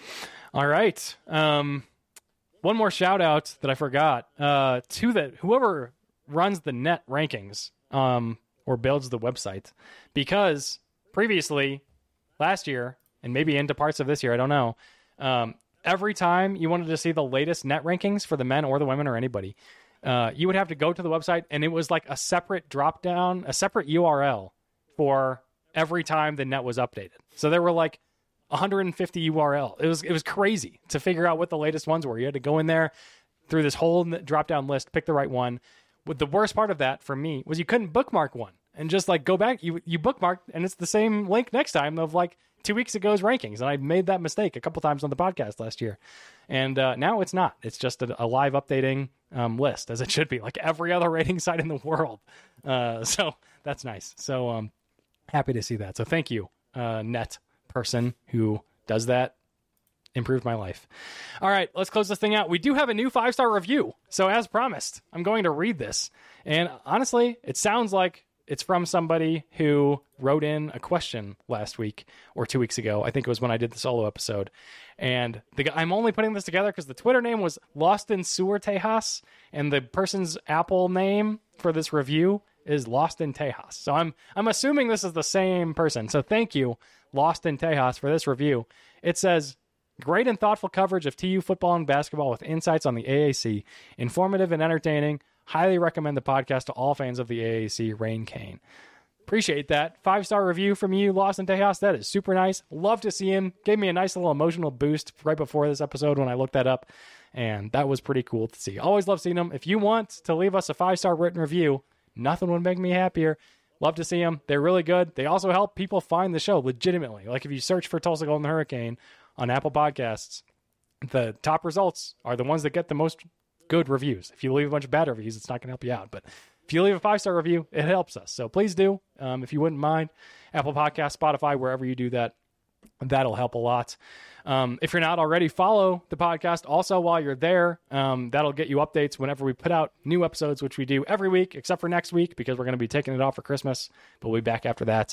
All right. Um, one more shout out that I forgot. Uh, to the whoever runs the net rankings, um, or builds the website, because previously, last year, and maybe into parts of this year, I don't know. Um, every time you wanted to see the latest net rankings for the men or the women or anybody, uh, you would have to go to the website, and it was like a separate drop down, a separate U R L for every time the net was updated. So there were like one hundred fifty U R L. It was it was crazy to figure out what the latest ones were. You had to go in there through this whole drop down list, pick the right one. With the worst part of that for me was you couldn't bookmark one and just like go back. You you bookmarked and it's the same link next time of like two weeks ago's rankings. And I made that mistake a couple times on the podcast last year. And uh, now it's not. It's just a, a live updating um, list, as it should be, like every other rating site in the world. Uh, so that's nice. So um, happy to see that. So thank you, uh, net person who does that. Improved my life. All right, let's close this thing out. We do have a new five-star review. So as promised, I'm going to read this. And honestly, it sounds like it's from somebody who wrote in a question last week or two weeks ago. I think it was when I did the solo episode. And the guy, I'm only putting this together because the Twitter name was Lost in Sewer Tejas, and the person's Apple name for this review is Lost in Tejas. So I'm I'm assuming this is the same person. So thank you, Lost in Tejas, for this review. It says, great and thoughtful coverage of T U football and basketball with insights on the A A C. Informative and entertaining. Highly recommend the podcast to all fans of the A A C. Rain Kane. Appreciate that. Five-star review from you, Lost in Tejas. That is super nice. Love to see him. Gave me a nice little emotional boost right before this episode when I looked that up. And that was pretty cool to see. Always love seeing them. If you want to leave us a five-star written review, nothing would make me happier. Love to see them. They're really good. They also help people find the show legitimately. Like if you search for Tulsa Golden Hurricane on Apple Podcasts, the top results are the ones that get the most good reviews. If you leave a bunch of bad reviews, it's not going to help you out. But if you leave a five-star review, it helps us. So please do. Um, if you wouldn't mind, Apple Podcasts, Spotify, wherever you do that, that'll help a lot. Um, if you're not already, follow the podcast. Also, while you're there, um, that'll get you updates whenever we put out new episodes, which we do every week, except for next week, because we're going to be taking it off for Christmas, but we'll be back after that.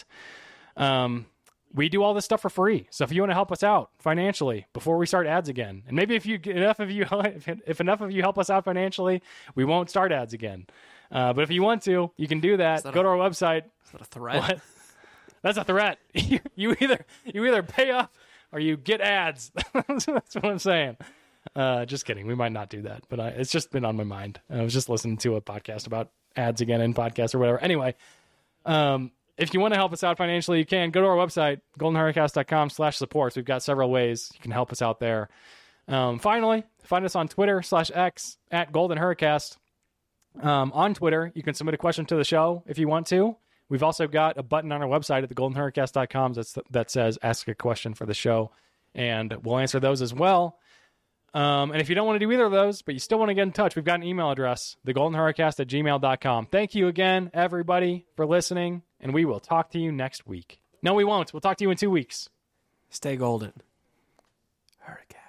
Um, we do all this stuff for free. So if you want to help us out financially before we start ads again, and maybe if you get enough of you, if, if enough of you help us out financially, we won't start ads again. Uh, but if you want to, you can do that. that Go a, to our website. Is that a threat? What? That's a threat. you, you either you either pay up or you get ads. That's what I'm saying. Uh, just kidding. We might not do that, but I, it's just been on my mind. I was just listening to a podcast about ads again in podcasts or whatever. Anyway, um, if you want to help us out financially, you can go to our website, golden hurricast dot com slash supports. We've got several ways you can help us out there. Um, finally, find us on Twitter slash X at Golden Hurricast. Um, on Twitter, you can submit a question to the show if you want to. We've also got a button on our website at the golden hurricast dot com that's, that says ask a question for the show, and we'll answer those as well. Um, and if you don't want to do either of those, but you still want to get in touch, we've got an email address, the golden hurricast at gmail dot com. Thank you again, everybody, for listening, and we will talk to you next week. No, we won't. We'll talk to you in two weeks. Stay golden. Hurricane.